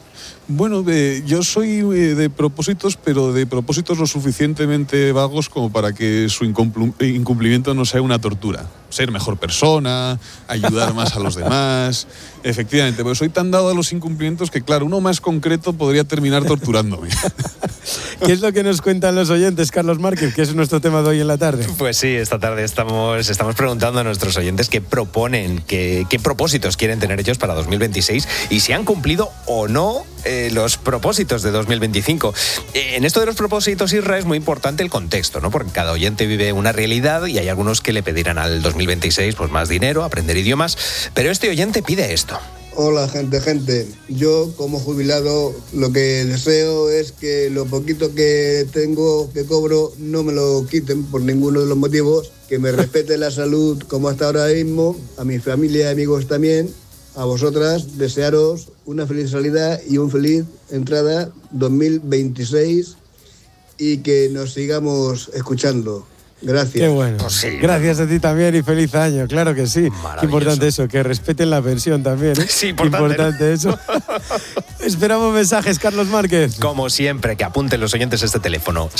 Bueno, yo soy de propósitos, pero de propósitos lo suficientemente vagos como para que su incumplimiento no sea una tortura. Ser mejor persona, ayudar más a los demás. Efectivamente, porque soy tan dado a los incumplimientos que, claro, uno más concreto podría terminar torturándome. ¿Qué es lo que nos cuentan los oyentes, Carlos Márquez, que es nuestro tema de hoy en la tarde? Pues sí, esta tarde estamos preguntando a nuestros oyentes qué proponen, qué propósitos quieren tener ellos para 2026 y si han cumplido o no los propósitos de 2025. En esto de los propósitos, Isra, es muy importante el contexto, ¿no? Porque cada oyente vive una realidad y hay algunos que le pedirán al 2026 pues más dinero, aprender idiomas, pero este oyente pide esto. Hola, gente. Yo, como jubilado, lo que deseo es que lo poquito que tengo, que cobro, no me lo quiten por ninguno de los motivos, que me respete la salud como hasta ahora mismo, a mi familia y amigos también, a vosotras, desearos una feliz salida y un feliz entrada 2026 y que nos sigamos escuchando. Gracias. Qué bueno. Pues sí. Gracias a ti también y feliz año, claro que sí. Qué importante eso, que respeten la pensión también, ¿eh? Sí, importante, eso. Esperamos mensajes, Carlos Márquez. Como siempre, que apunten los oyentes este teléfono,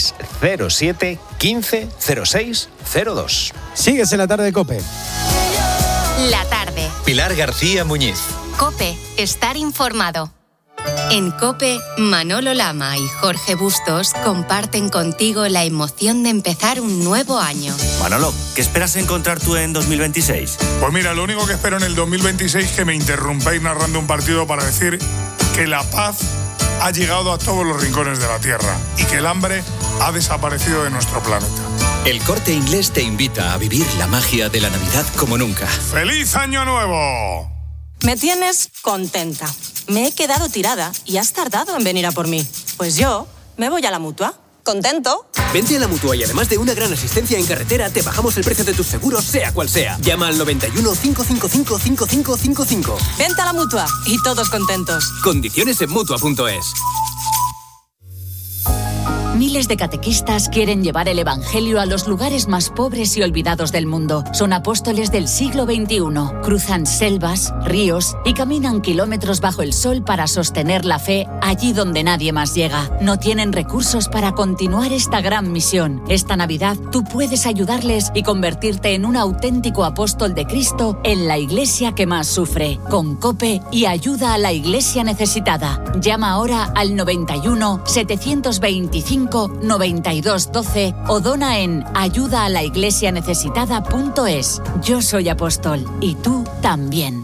607 15 06 02. Sigues en la tarde de COPE. La tarde. Pilar García Muñiz. COPE, estar informado. En COPE, Manolo Lama y Jorge Bustos comparten contigo la emoción de empezar un nuevo año. Manolo, ¿qué esperas encontrar tú en 2026? Pues mira, lo único que espero en el 2026 es que me interrumpáis narrando un partido para decir que la paz ha llegado a todos los rincones de la Tierra y que el hambre ha desaparecido de nuestro planeta. El Corte Inglés te invita a vivir la magia de la Navidad como nunca. ¡Feliz Año Nuevo! Me tienes contenta. Me he quedado tirada y has tardado en venir a por mí. Pues yo me voy a la Mutua. ¿Contento? Vente a la Mutua y además de una gran asistencia en carretera, te bajamos el precio de tus seguros, sea cual sea. Llama al 91 555 5555. Vente a la Mutua y todos contentos. Condiciones en Mutua.es. Miles de catequistas quieren llevar el Evangelio a los lugares más pobres y olvidados del mundo. Son apóstoles del siglo XXI. Cruzan selvas, ríos y caminan kilómetros bajo el sol para sostener la fe allí donde nadie más llega. No tienen recursos para continuar esta gran misión. Esta Navidad tú puedes ayudarles y convertirte en un auténtico apóstol de Cristo en la iglesia que más sufre. Con COPE y ayuda a la iglesia necesitada. Llama ahora al 91 725 9212 o dona en ayudaalaiglesianecesitada.es. Yo soy apóstol y tú también.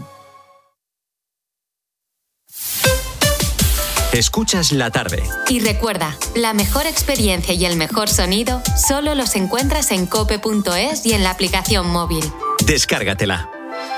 Escuchas la tarde. Y recuerda, la mejor experiencia y el mejor sonido solo los encuentras en cope.es y en la aplicación móvil. Descárgatela.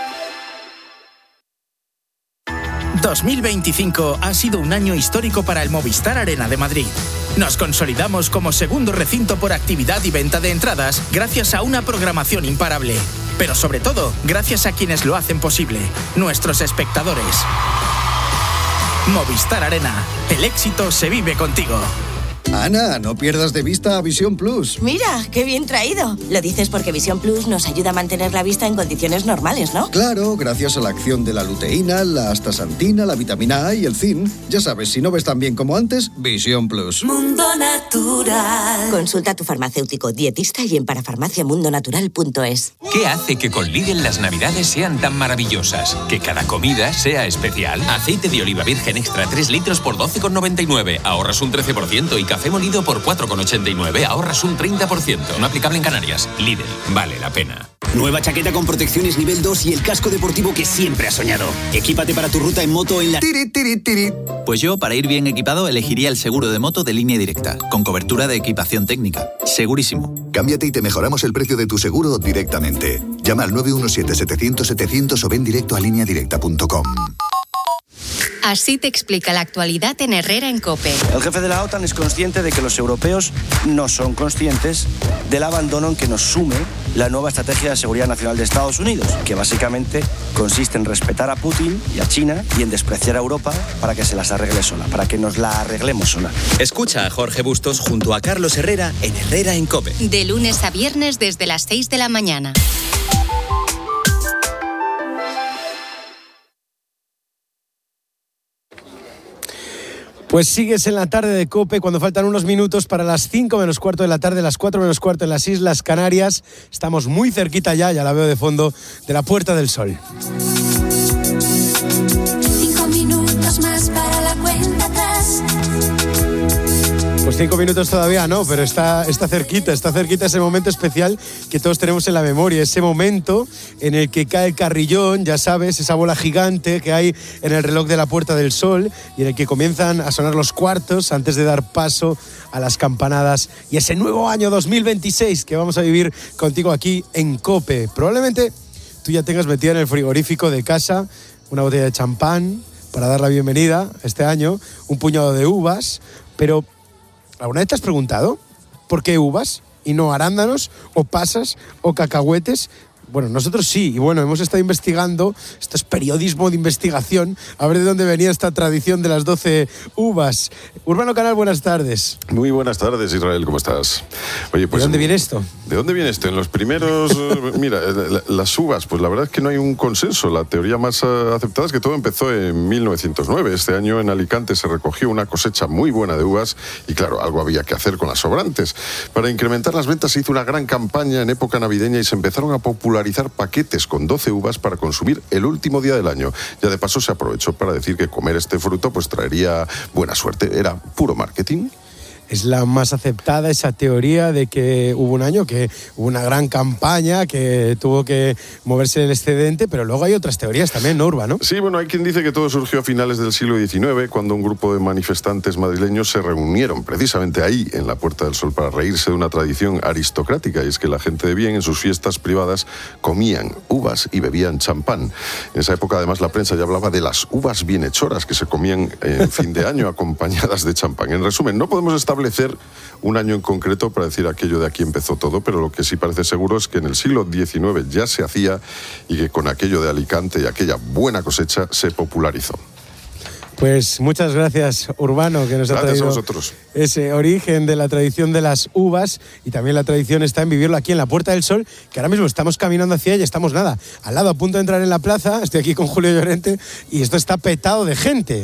2025 ha sido un año histórico para el Movistar Arena de Madrid. Nos consolidamos como segundo recinto por actividad y venta de entradas gracias a una programación imparable. Pero sobre todo, gracias a quienes lo hacen posible, nuestros espectadores. Movistar Arena, el éxito se vive contigo. Ana, no pierdas de vista a Visión Plus. Mira, qué bien traído. Lo dices porque Visión Plus nos ayuda a mantener la vista en condiciones normales, ¿no? Claro, gracias a la acción de la luteína, la astaxantina, la vitamina A y el zinc. Ya sabes, si no ves tan bien como antes, Visión Plus. Mundo Natural. Consulta a tu farmacéutico, dietista y en parafarmaciamundonatural.es. ¿Qué hace que con Lidl las navidades sean tan maravillosas? Que cada comida sea especial. Aceite de oliva virgen extra 3 litros por 12,99. Ahorras un 13% y café molido por 4,89. Ahorras un 30%. No aplicable en Canarias. Lidl. Vale la pena. Nueva chaqueta con protecciones nivel 2 y el casco deportivo que siempre has soñado. Equípate para tu ruta en moto en la... Pues yo, para ir bien equipado, elegiría el seguro de moto de Línea Directa, con cobertura de equipación técnica. Segurísimo. Cámbiate y te mejoramos el precio de tu seguro directamente. Llama al 917-700-700 o ven directo a lineadirecta.com. Así te explica la actualidad en Herrera en COPE. El jefe de la OTAN es consciente de que los europeos no son conscientes del abandono en que nos sume la nueva estrategia de seguridad nacional de Estados Unidos, que básicamente consiste en respetar a Putin y a China y en despreciar a Europa para que se las arregle sola, para que nos la arreglemos sola. Escucha a Jorge Bustos junto a Carlos Herrera en Herrera en COPE. De lunes a viernes desde las 6 de la mañana. Pues sigues en la tarde de COPE cuando faltan unos minutos para las 5 menos cuarto de la tarde, las 4 menos cuarto en las Islas Canarias. Estamos muy cerquita ya la veo de fondo, de la Puerta del Sol. 5 minutos más para la cuenta atrás. Pues 5 minutos todavía no, pero está cerquita ese momento especial que todos tenemos en la memoria, ese momento en el que cae el carrillón, ya sabes, esa bola gigante que hay en el reloj de la Puerta del Sol y en el que comienzan a sonar los cuartos antes de dar paso a las campanadas y ese nuevo año 2026 que vamos a vivir contigo aquí en COPE. Probablemente tú ya tengas metida en el frigorífico de casa una botella de champán para dar la bienvenida este año, un puñado de uvas, pero ¿alguna vez te has preguntado por qué uvas y no arándanos o pasas o cacahuetes? Bueno, nosotros sí, y bueno, hemos estado investigando, esto es periodismo de investigación, a ver de dónde venía esta tradición de las 12 uvas. Urbano Canal, buenas tardes. Muy buenas tardes, Israel, ¿cómo estás? Oye, pues, ¿de dónde viene esto? ¿De dónde viene esto? En los primeros, mira, las uvas, pues la verdad es que no hay un consenso. La teoría más aceptada es que todo empezó en 1909. Este año en Alicante se recogió una cosecha muy buena de uvas y claro, algo había que hacer con las sobrantes. Para incrementar las ventas se hizo una gran campaña en época navideña y se empezaron a popularizar paquetes con 12 uvas para consumir el último día del año. Ya de paso se aprovechó para decir que comer este fruto pues traería buena suerte. Era puro marketing. Es la más aceptada esa teoría de que hubo un año que hubo una gran campaña que tuvo que moverse el excedente, pero luego hay otras teorías también, ¿no, Urbano? Sí, bueno, hay quien dice que todo surgió a finales del siglo XIX, cuando un grupo de manifestantes madrileños se reunieron precisamente ahí, en la Puerta del Sol, para reírse de una tradición aristocrática, y es que la gente de bien en sus fiestas privadas comían uvas y bebían champán. En esa época, además, la prensa ya hablaba de las uvas bienhechoras que se comían en fin de año acompañadas de champán. En resumen, no podemos establecer un año en concreto para decir aquello de aquí empezó todo, pero lo que sí parece seguro es que en el siglo XIX ya se hacía y que con aquello de Alicante y aquella buena cosecha se popularizó. Pues muchas gracias, Urbano, que nos ha traído ese origen de la tradición de las uvas, y también la tradición está en vivirlo aquí en la Puerta del Sol, que ahora mismo estamos caminando hacia ella, estamos al lado, a punto de entrar en la plaza. Estoy aquí con Julio Llorente y esto está petado de gente,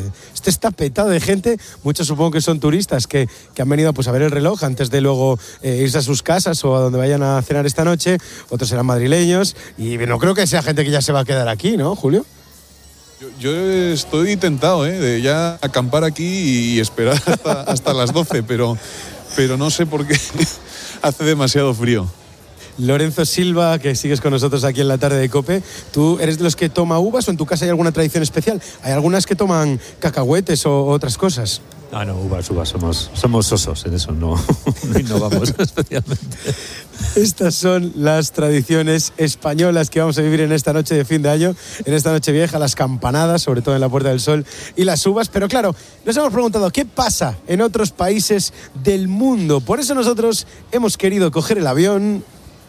muchos supongo que son turistas que han venido pues a ver el reloj antes de luego irse a sus casas o a donde vayan a cenar esta noche, otros serán madrileños, y no creo que sea gente que ya se va a quedar aquí, ¿no, Julio? Yo estoy tentado de ya acampar aquí y esperar hasta las 12, pero no sé por qué hace demasiado frío. Lorenzo Silva, que sigues con nosotros aquí en la tarde de COPE, ¿tú eres de los que toma uvas o en tu casa hay alguna tradición especial? ¿Hay algunas que toman cacahuetes o otras cosas? Ah, no, uvas, somos osos en eso, no innovamos especialmente. Estas son las tradiciones españolas que vamos a vivir en esta noche de fin de año, en esta noche vieja, las campanadas, sobre todo en la Puerta del Sol, y las uvas. Pero claro, nos hemos preguntado qué pasa en otros países del mundo. Por eso nosotros hemos querido coger el avión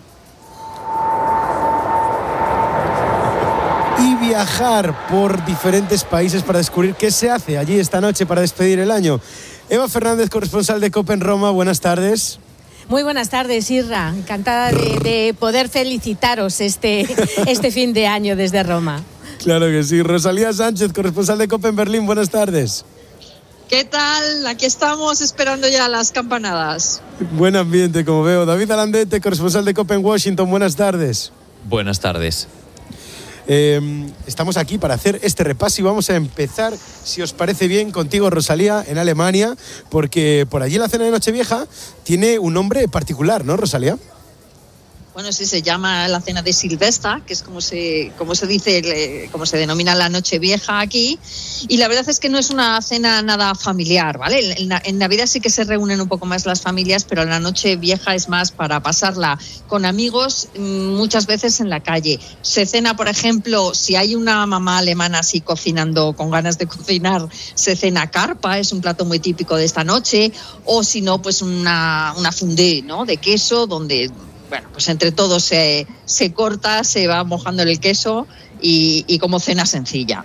y viajar por diferentes países para descubrir qué se hace allí esta noche para despedir el año. Eva Fernández, corresponsal de COPE en Roma, buenas tardes. Muy buenas tardes, Irra. Encantada de poder felicitaros este fin de año desde Roma. Claro que sí. Rosalía Sánchez, corresponsal de COPE en Berlín, buenas tardes. ¿Qué tal? Aquí estamos esperando ya las campanadas. Buen ambiente, como veo. David Alandete, corresponsal de COPE en Washington, buenas tardes. Buenas tardes. Estamos aquí para hacer este repaso y vamos a empezar, si os parece bien, contigo, Rosalía, en Alemania, porque por allí la cena de Nochevieja tiene un nombre particular, ¿no, Rosalía? Bueno, sí, se llama la cena de Silvestra, que es como se dice, como se denomina la Nochevieja aquí. Y la verdad es que no es una cena nada familiar, ¿vale? En Navidad sí que se reúnen un poco más las familias, pero la Nochevieja es más para pasarla con amigos, muchas veces en la calle. Se cena, por ejemplo, si hay una mamá alemana así cocinando, con ganas de cocinar, se cena carpa, es un plato muy típico de esta noche. O si no, pues una fondue, ¿no?, de queso, donde... Bueno, pues entre todos se corta, se va mojando el queso y como cena sencilla.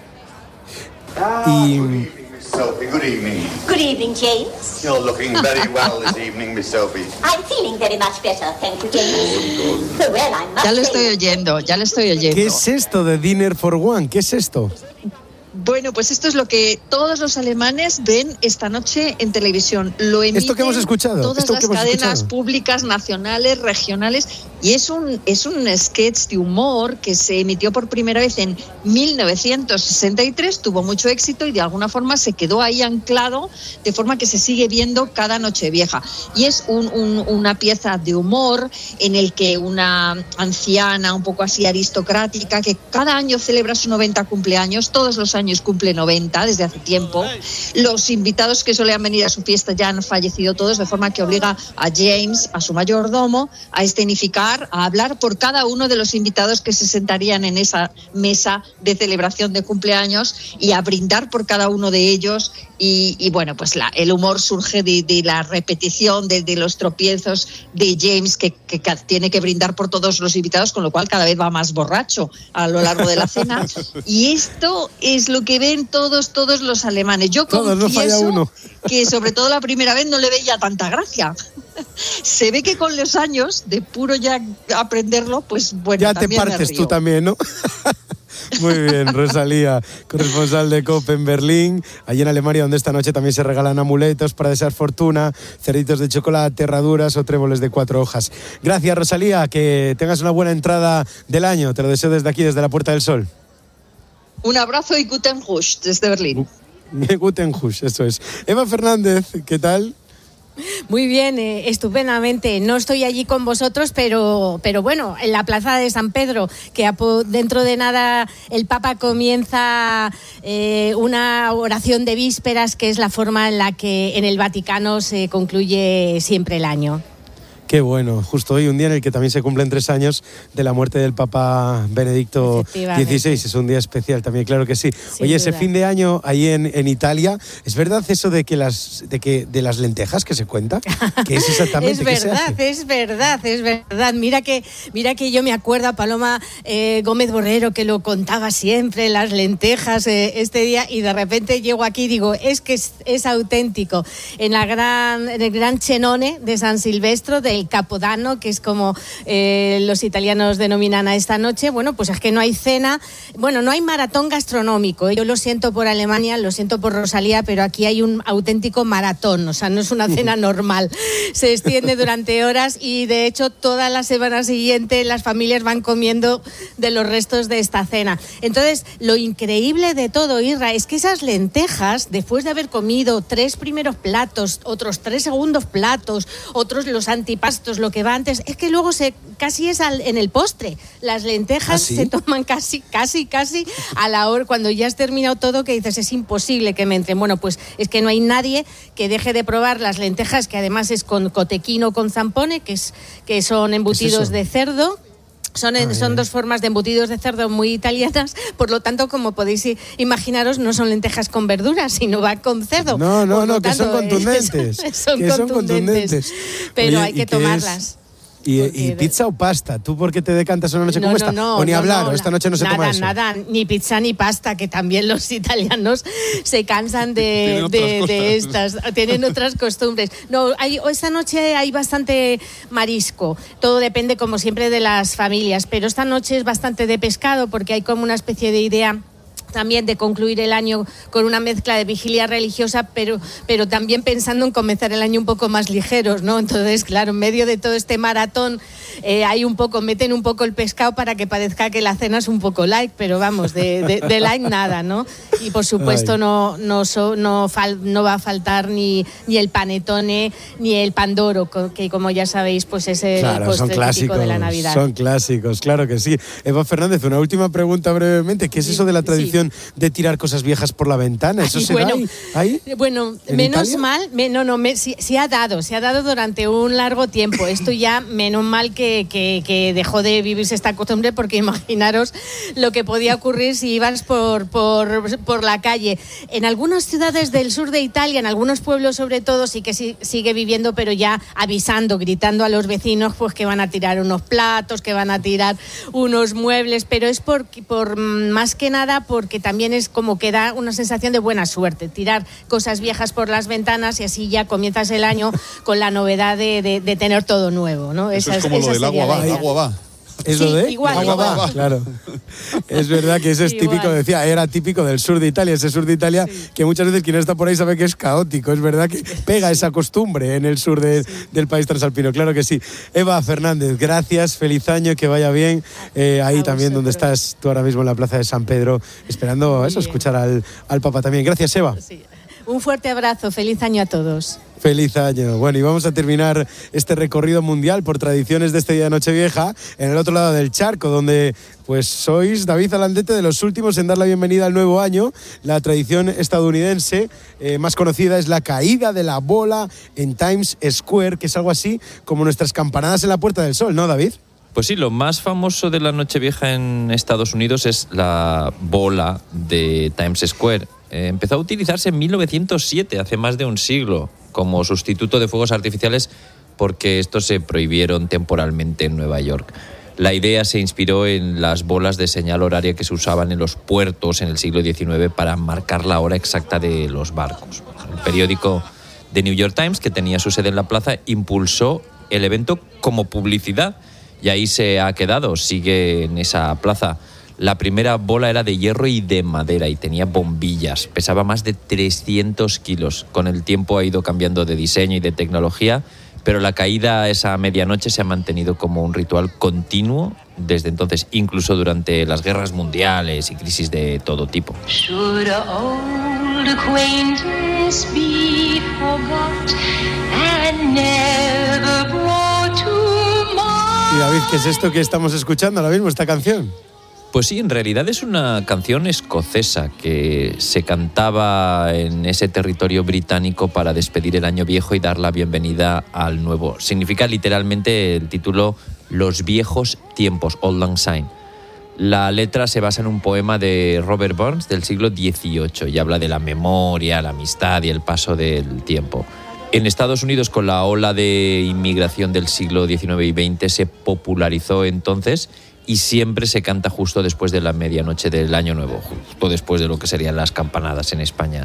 Good evening. Good evening, James. You're looking very well this evening, Miss Sophie. I'm feeling very much better, thank you, James. Ya lo estoy oyendo. ¿Qué es esto de Dinner for One? ¿Qué es esto? Bueno, pues esto es lo que todos los alemanes ven esta noche en televisión. Lo emiten esto que hemos escuchado, todas las cadenas públicas, nacionales, regionales, y es un sketch de humor que se emitió por primera vez en 1963, tuvo mucho éxito y de alguna forma se quedó ahí anclado, de forma que se sigue viendo cada Nochevieja. Y es una pieza de humor en el que una anciana, un poco así aristocrática, que cada año celebra su 90 cumpleaños, todos los años cumple 90 desde hace tiempo. Los invitados que solían venir a su fiesta ya han fallecido todos, de forma que obliga a James, a su mayordomo, a escenificar, a hablar por cada uno de los invitados que se sentarían en esa mesa de celebración de cumpleaños y a brindar por cada uno de ellos. Y bueno, pues el humor surge de la repetición, de los tropiezos de James, que tiene que brindar por todos los invitados, con lo cual cada vez va más borracho a lo largo de la cena. Y esto es lo que ven todos los alemanes. Yo confieso que sobre todo la primera vez no le veía tanta gracia. Se ve que con los años, de puro ya aprenderlo, pues bueno, ya te partes tú también, ¿no? Muy bien, Rosalía, corresponsal de COPE en Berlín, allí en Alemania, donde esta noche también se regalan amuletos para desear fortuna, cerditos de chocolate, herraduras o tréboles de 4 hojas. Gracias, Rosalía, que tengas una buena entrada del año. Te lo deseo desde aquí, desde la Puerta del Sol. Un abrazo y Guten Husch desde Berlín. Guten Husch, eso es. Eva Fernández, ¿qué tal? Muy bien, estupendamente. No estoy allí con vosotros, pero bueno, en la Plaza de San Pedro, que dentro de nada el Papa comienza una oración de vísperas, que es la forma en la que en el Vaticano se concluye siempre el año. Qué bueno, justo hoy, un día en el que también se cumplen 3 años de la muerte del Papa Benedicto XVI. Es un día especial también, claro que sí. Oye, ese fin de año ahí en Italia, ¿es verdad eso de las lentejas que se cuenta? ¿Qué es exactamente? Es verdad. Mira que yo me acuerdo a Paloma Gómez Borrero, que lo contaba siempre, las lentejas este día, y de repente llego aquí y digo, es que es auténtico. En el gran cenone de San Silvestro, del Capodanno, que es como los italianos denominan a esta noche, bueno, pues es que no hay cena, bueno, no hay maratón gastronómico. Yo lo siento por Alemania, lo siento por Rosalía, pero aquí hay un auténtico maratón, o sea, no es una cena normal. Se extiende durante horas y, de hecho, toda la semana siguiente las familias van comiendo de los restos de esta cena. Entonces, lo increíble de todo, Irra, es que esas lentejas, después de haber comido 3 primeros platos, otros 3 segundos platos, otros los antipastos, lo que va antes, es que luego casi es en el postre. Las lentejas se toman casi a la hora, cuando ya has terminado todo, que dices, es imposible que me entren. Bueno, pues es que no hay nadie que deje de probar las lentejas, que además es con cotechino, con zampone, que son embutidos de cerdo. Son 2 formas de embutidos de cerdo muy italianas, por lo tanto, como podéis imaginaros, no son lentejas con verduras, sino va con cerdo. No, que son contundentes. Son contundentes. Pero hay que tomarlas. ¿Y pizza o pasta? ¿Tú por qué te decantas una noche como esta? ¿O ni hablar? ¿O esta noche no se toma eso? Nada, ni pizza ni pasta, que también los italianos se cansan de estas. Tienen otras costumbres. No, esta noche hay bastante marisco. Todo depende, como siempre, de las familias. Pero esta noche es bastante de pescado, porque hay como una especie de idea también de concluir el año con una mezcla de vigilia religiosa, pero también pensando en comenzar el año un poco más ligeros, ¿no? Entonces, claro, en medio de todo este maratón meten un poco el pescado para que parezca que la cena es un poco light, pero vamos, de light nada, ¿no? Y por supuesto no va a faltar ni el panetone ni el pandoro, que como ya sabéis, pues es el postre típico de la Navidad. Son clásicos, claro que sí. Eva Fernández, una última pregunta brevemente. ¿Qué es eso de la tradición de tirar cosas viejas por la ventana? ¿Eso se da ahí? Bueno, menos mal, se ha dado durante un largo tiempo. Esto ya, menos mal que dejó de vivirse esta costumbre, porque imaginaros lo que podía ocurrir si ibas por la calle. En algunas ciudades del sur de Italia, en algunos pueblos sobre todo, sí que sigue viviendo, pero ya avisando, gritando a los vecinos, pues que van a tirar unos platos, que van a tirar unos muebles, pero es por más que nada porque también es como que da una sensación de buena suerte, tirar cosas viejas por las ventanas, y así ya comienzas el año con la novedad de tener todo nuevo, ¿no? Eso es como lo del agua va. ¿Es Sí, lo de? igual, Agua igual. va, claro. Es verdad que eso es típico, Igual. decía, era típico del sur de Italia, ese sur de Italia que muchas veces quien no está por ahí sabe que es caótico. Es verdad que pega esa costumbre en el sur del país transalpino, claro que sí. Eva Fernández, gracias, feliz año, que vaya bien. Ahí también donde estás tú ahora mismo en la plaza de San Pedro, esperando eso, escuchar al Papa también. Gracias, Eva. Sí. Un fuerte abrazo, feliz año a todos. Feliz año. Bueno, y vamos a terminar este recorrido mundial por tradiciones de este día de Nochevieja en el otro lado del charco, donde pues sois, David Alandete, de los últimos en dar la bienvenida al nuevo año. La tradición estadounidense más conocida es la caída de la bola en Times Square, que es algo así como nuestras campanadas en la Puerta del Sol, ¿no, David? Pues sí, lo más famoso de la Nochevieja en Estados Unidos es la bola de Times Square. Empezó a utilizarse en 1907, hace más de un siglo, como sustituto de fuegos artificiales porque estos se prohibieron temporalmente en Nueva York. La idea se inspiró en las bolas de señal horaria que se usaban en los puertos en el siglo XIX para marcar la hora exacta de los barcos. El periódico The New York Times, que tenía su sede en la plaza, impulsó el evento como publicidad y ahí se ha quedado, sigue en esa plaza. La primera bola era de hierro y de madera y tenía bombillas. Pesaba más de 300 kilos. Con el tiempo ha ido cambiando de diseño y de tecnología, pero la caída a esa medianoche se ha mantenido como un ritual continuo desde entonces, incluso durante las guerras mundiales y crisis de todo tipo. Should old acquaintance be forgot and never brought to mind? Y David, ¿qué es esto que estamos escuchando ahora mismo, esta canción? Pues sí, en realidad es una canción escocesa que se cantaba en ese territorio británico para despedir el año viejo y dar la bienvenida al nuevo. Significa literalmente el título Los viejos tiempos, Old Lang Syne. La letra se basa en un poema de Robert Burns del siglo XVIII y habla de la memoria, la amistad y el paso del tiempo. En Estados Unidos, con la ola de inmigración del siglo XIX y XX, se popularizó entonces y siempre se canta justo después de la medianoche del Año Nuevo, justo después de lo que serían las campanadas en España.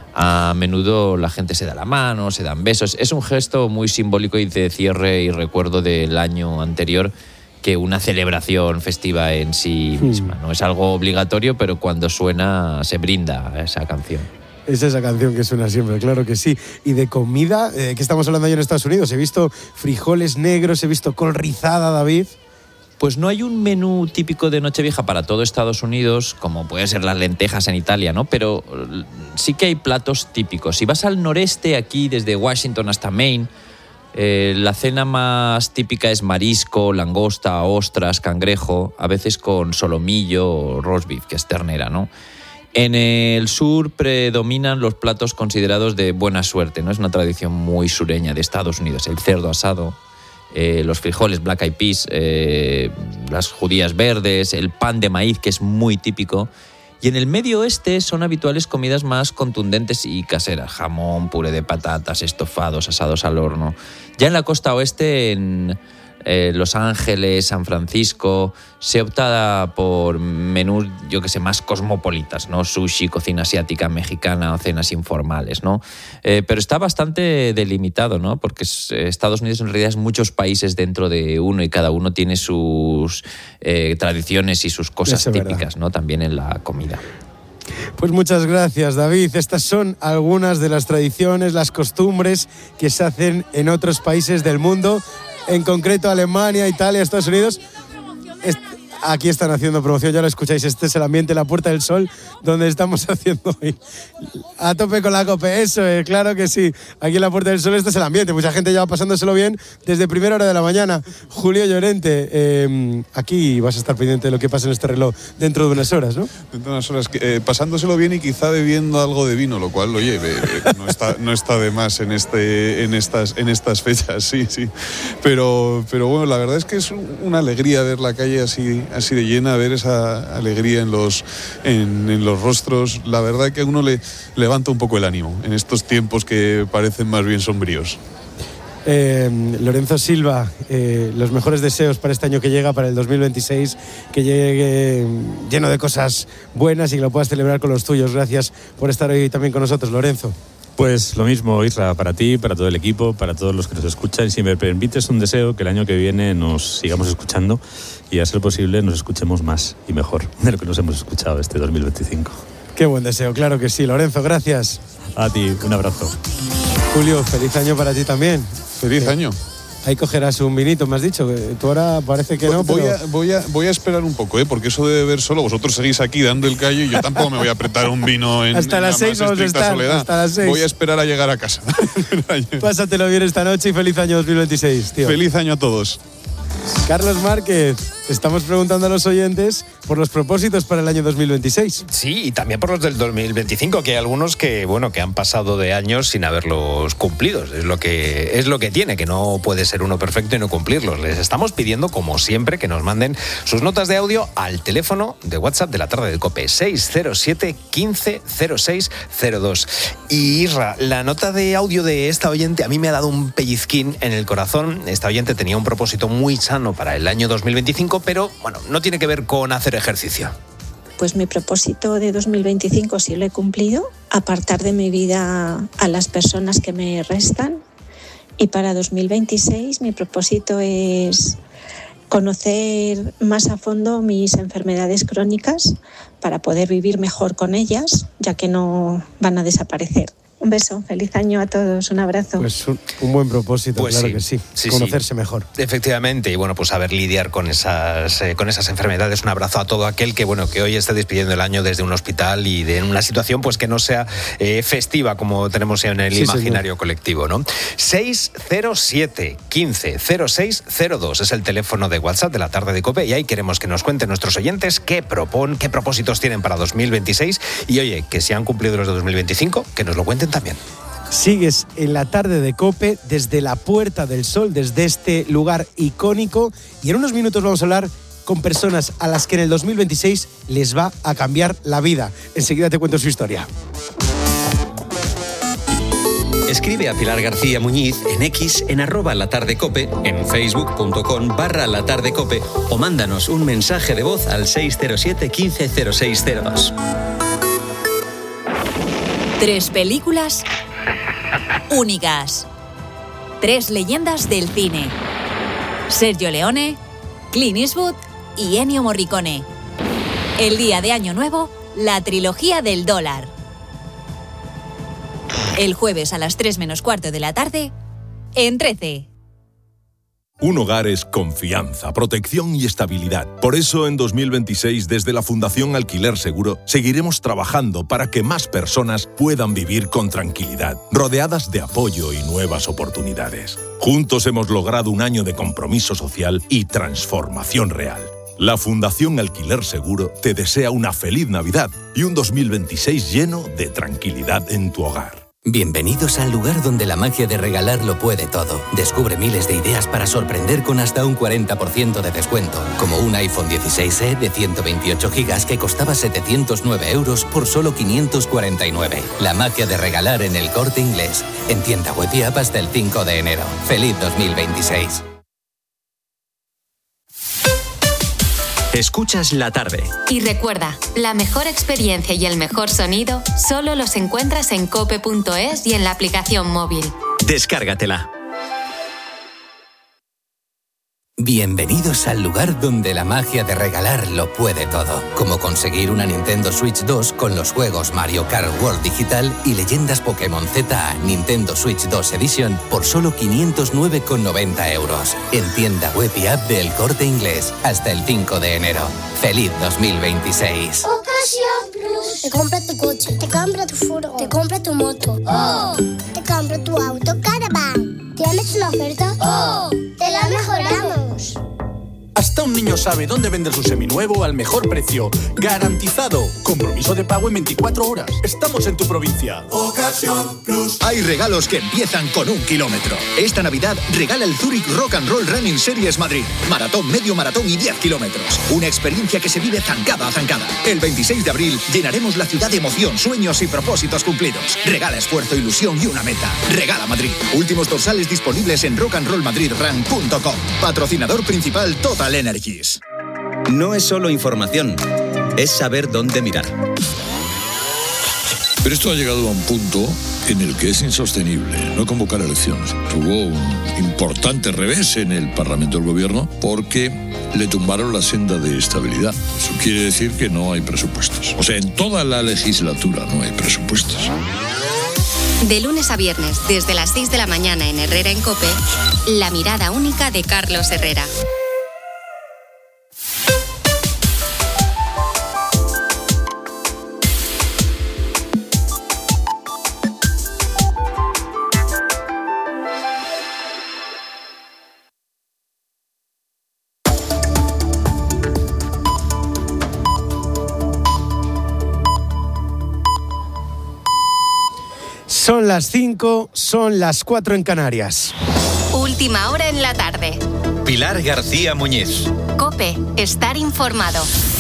A menudo la gente se da la mano, se dan besos. Es un gesto muy simbólico y de cierre y recuerdo del año anterior que una celebración festiva en sí misma. No es algo obligatorio, pero cuando suena se brinda a esa canción. Es esa canción que suena siempre, claro que sí. Y de comida, ¿qué estamos hablando ahí en Estados Unidos? He visto frijoles negros, he visto col rizada, David. Pues no hay un menú típico de Nochevieja para todo Estados Unidos, como puede ser las lentejas en Italia, ¿no? Pero sí que hay platos típicos. Si vas al noreste, aquí desde Washington hasta Maine, la cena más típica es marisco, langosta, ostras, cangrejo, a veces con solomillo o roast beef, que es ternera, ¿no? En el sur predominan los platos considerados de buena suerte, ¿no? Es una tradición muy sureña de Estados Unidos. El cerdo asado, los frijoles, black eyed peas, las judías verdes, el pan de maíz, que es muy típico. Y en el medio oeste son habituales comidas más contundentes y caseras: jamón, puré de patatas, estofados, asados al horno. Ya en la costa oeste, en Los Ángeles, San Francisco, se opta por menús, yo que sé, más cosmopolitas, ¿no? Sushi, cocina asiática, mexicana o cenas informales, ¿no? Pero está bastante delimitado, ¿no? Porque Estados Unidos en realidad es muchos países dentro de uno y cada uno tiene sus tradiciones y sus cosas típicas, ¿no? También en la comida. Pues muchas gracias, David. Estas son algunas de las tradiciones, las costumbres que se hacen en otros países del mundo, en concreto Alemania, Italia, Estados Unidos. Aquí están haciendo promoción, ya lo escucháis, este es el ambiente, la Puerta del Sol, donde estamos haciendo hoy a tope con la COPE, eso es, claro que sí, aquí en la Puerta del Sol este es el ambiente, mucha gente ya va pasándoselo bien desde primera hora de la mañana. Julio Llorente, aquí vas a estar pendiente de lo que pasa en este reloj dentro de unas horas, ¿no? Dentro de unas horas, pasándoselo bien y quizá bebiendo algo de vino, lo cual, oye, no está de más en estas fechas, sí. Pero bueno, la verdad es que es una alegría ver la calle así de llena, ver esa alegría en los rostros. La verdad que a uno le levanta un poco el ánimo en estos tiempos que parecen más bien sombríos. Lorenzo Silva, los mejores deseos para este año que llega, para el 2026, que llegue lleno de cosas buenas y que lo puedas celebrar con los tuyos. Gracias por estar hoy también con nosotros, Lorenzo. Pues lo mismo, Isra, para ti, para todo el equipo, para todos los que nos escuchan. Y si me permites un deseo, que el año que viene nos sigamos escuchando y a ser posible nos escuchemos más y mejor de lo que nos hemos escuchado este 2025. Qué buen deseo, claro que sí. Lorenzo, gracias. A ti, un abrazo. Julio, feliz año para ti también. Feliz año. Ahí cogerás un vinito, me has dicho. Tú ahora parece que no, pero... Voy a esperar un poco, porque eso de beber solo, vosotros seguís aquí dando el callo y yo tampoco me voy a apretar un vino en hasta las 6 vamos a estar, soledad. Hasta las 6. Voy a esperar a llegar a casa. Pásatelo bien esta noche y feliz año 2026, tío. Feliz año a todos. Carlos Márquez, estamos preguntando a los oyentes por los propósitos para el año 2026. Sí, y también por los del 2025, que hay algunos que han pasado de años sin haberlos cumplido. Es lo que tiene, que no puede ser uno perfecto y no cumplirlos. Les estamos pidiendo, como siempre, que nos manden sus notas de audio al teléfono de WhatsApp de la tarde de COPE, 607 15 06 02. Y Isra, la nota de audio de esta oyente a mí me ha dado un pellizquín en el corazón. Esta oyente tenía un propósito muy sano para el año 2025, pero bueno, no tiene que ver con hacer ejercicio. Pues mi propósito de 2025 sí lo he cumplido, apartar de mi vida a las personas que me restan. Y para 2026 mi propósito es conocer más a fondo mis enfermedades crónicas para poder vivir mejor con ellas, ya que no van a desaparecer. Un beso, feliz año a todos, un abrazo. Pues un buen propósito, pues claro sí, que sí. Conocerse mejor. Efectivamente, y bueno, pues saber lidiar con esas enfermedades. Un abrazo a todo aquel que hoy esté despidiendo el año desde un hospital y de una situación pues que no sea festiva como tenemos en el imaginario colectivo, ¿no? 607 15 06 02 es el teléfono de WhatsApp de la tarde de COPE y ahí queremos que nos cuenten nuestros oyentes qué propósitos tienen para 2026 y oye, que si han cumplido los de 2025, que nos lo cuenten también. Sigues en la tarde de COPE desde la Puerta del Sol, desde este lugar icónico, y en unos minutos vamos a hablar con personas a las que en el 2026 les va a cambiar la vida. Enseguida te cuento su historia. Escribe a Pilar García Muñiz en X en @latardecope, en facebook.com/latardecope o mándanos un mensaje de voz al 607 15 06 02. 3 películas únicas. 3 leyendas del cine. Sergio Leone, Clint Eastwood y Ennio Morricone. El día de Año Nuevo, la trilogía del dólar. El jueves a las 3 menos cuarto de la tarde, en 13. Un hogar es confianza, protección y estabilidad. Por eso, en 2026, desde la Fundación Alquiler Seguro, seguiremos trabajando para que más personas puedan vivir con tranquilidad, rodeadas de apoyo y nuevas oportunidades. Juntos hemos logrado un año de compromiso social y transformación real. La Fundación Alquiler Seguro te desea una feliz Navidad y un 2026 lleno de tranquilidad en tu hogar. Bienvenidos al lugar donde la magia de regalar lo puede todo. Descubre miles de ideas para sorprender con hasta un 40% de descuento, como un iPhone 16e de 128 GB que costaba 709 € por solo 549. La magia de regalar en El Corte Inglés. En tienda web y app hasta el 5 de enero. ¡Feliz 2026! Escuchas la tarde. Y recuerda, la mejor experiencia y el mejor sonido solo los encuentras en cope.es y en la aplicación móvil. Descárgatela. Bienvenidos al lugar donde la magia de regalar lo puede todo, como conseguir una Nintendo Switch 2 con los juegos Mario Kart World Digital y Leyendas Pokémon Z Nintendo Switch 2 Edition por solo 509,90 €. En tienda web y app de El Corte Inglés hasta el 5 de enero. ¡Feliz 2026! Ocasión Plus. Te compra tu coche, te compra tu furgo, te compra tu moto. ¡Oh! Te compra tu auto Caravan. ¿Tienes una oferta? ¡Oh! ¡Te la mejoramos! Hasta un niño sabe dónde vender su seminuevo al mejor precio. ¡Garantizado! Compromiso de pago en 24 horas. Estamos en tu provincia. Ocasión Plus. Hay regalos que empiezan con 1 kilómetro. Esta Navidad regala el Zurich Rock and Roll Running Series Madrid. Maratón, medio maratón y 10 kilómetros. Una experiencia que se vive zancada a zancada. El 26 de abril llenaremos la ciudad de emoción, sueños y propósitos cumplidos. Regala esfuerzo, ilusión y una meta. Regala Madrid. Últimos dorsales disponibles en rockandrollmadridrun.com. Patrocinador principal Total Energies. No es solo información, es saber dónde mirar. Pero esto ha llegado a un punto en el que es insostenible no convocar elecciones. Hubo un importante revés en el Parlamento del Gobierno porque le tumbaron la senda de estabilidad. Eso quiere decir que no hay presupuestos. O sea, en toda la legislatura no hay presupuestos. De lunes a viernes, desde las 6 de la mañana en Herrera en COPE, la mirada única de Carlos Herrera. Son las 5, son las 4 en Canarias. Última hora en la tarde. Pilar García Muñiz. COPE, estar informado.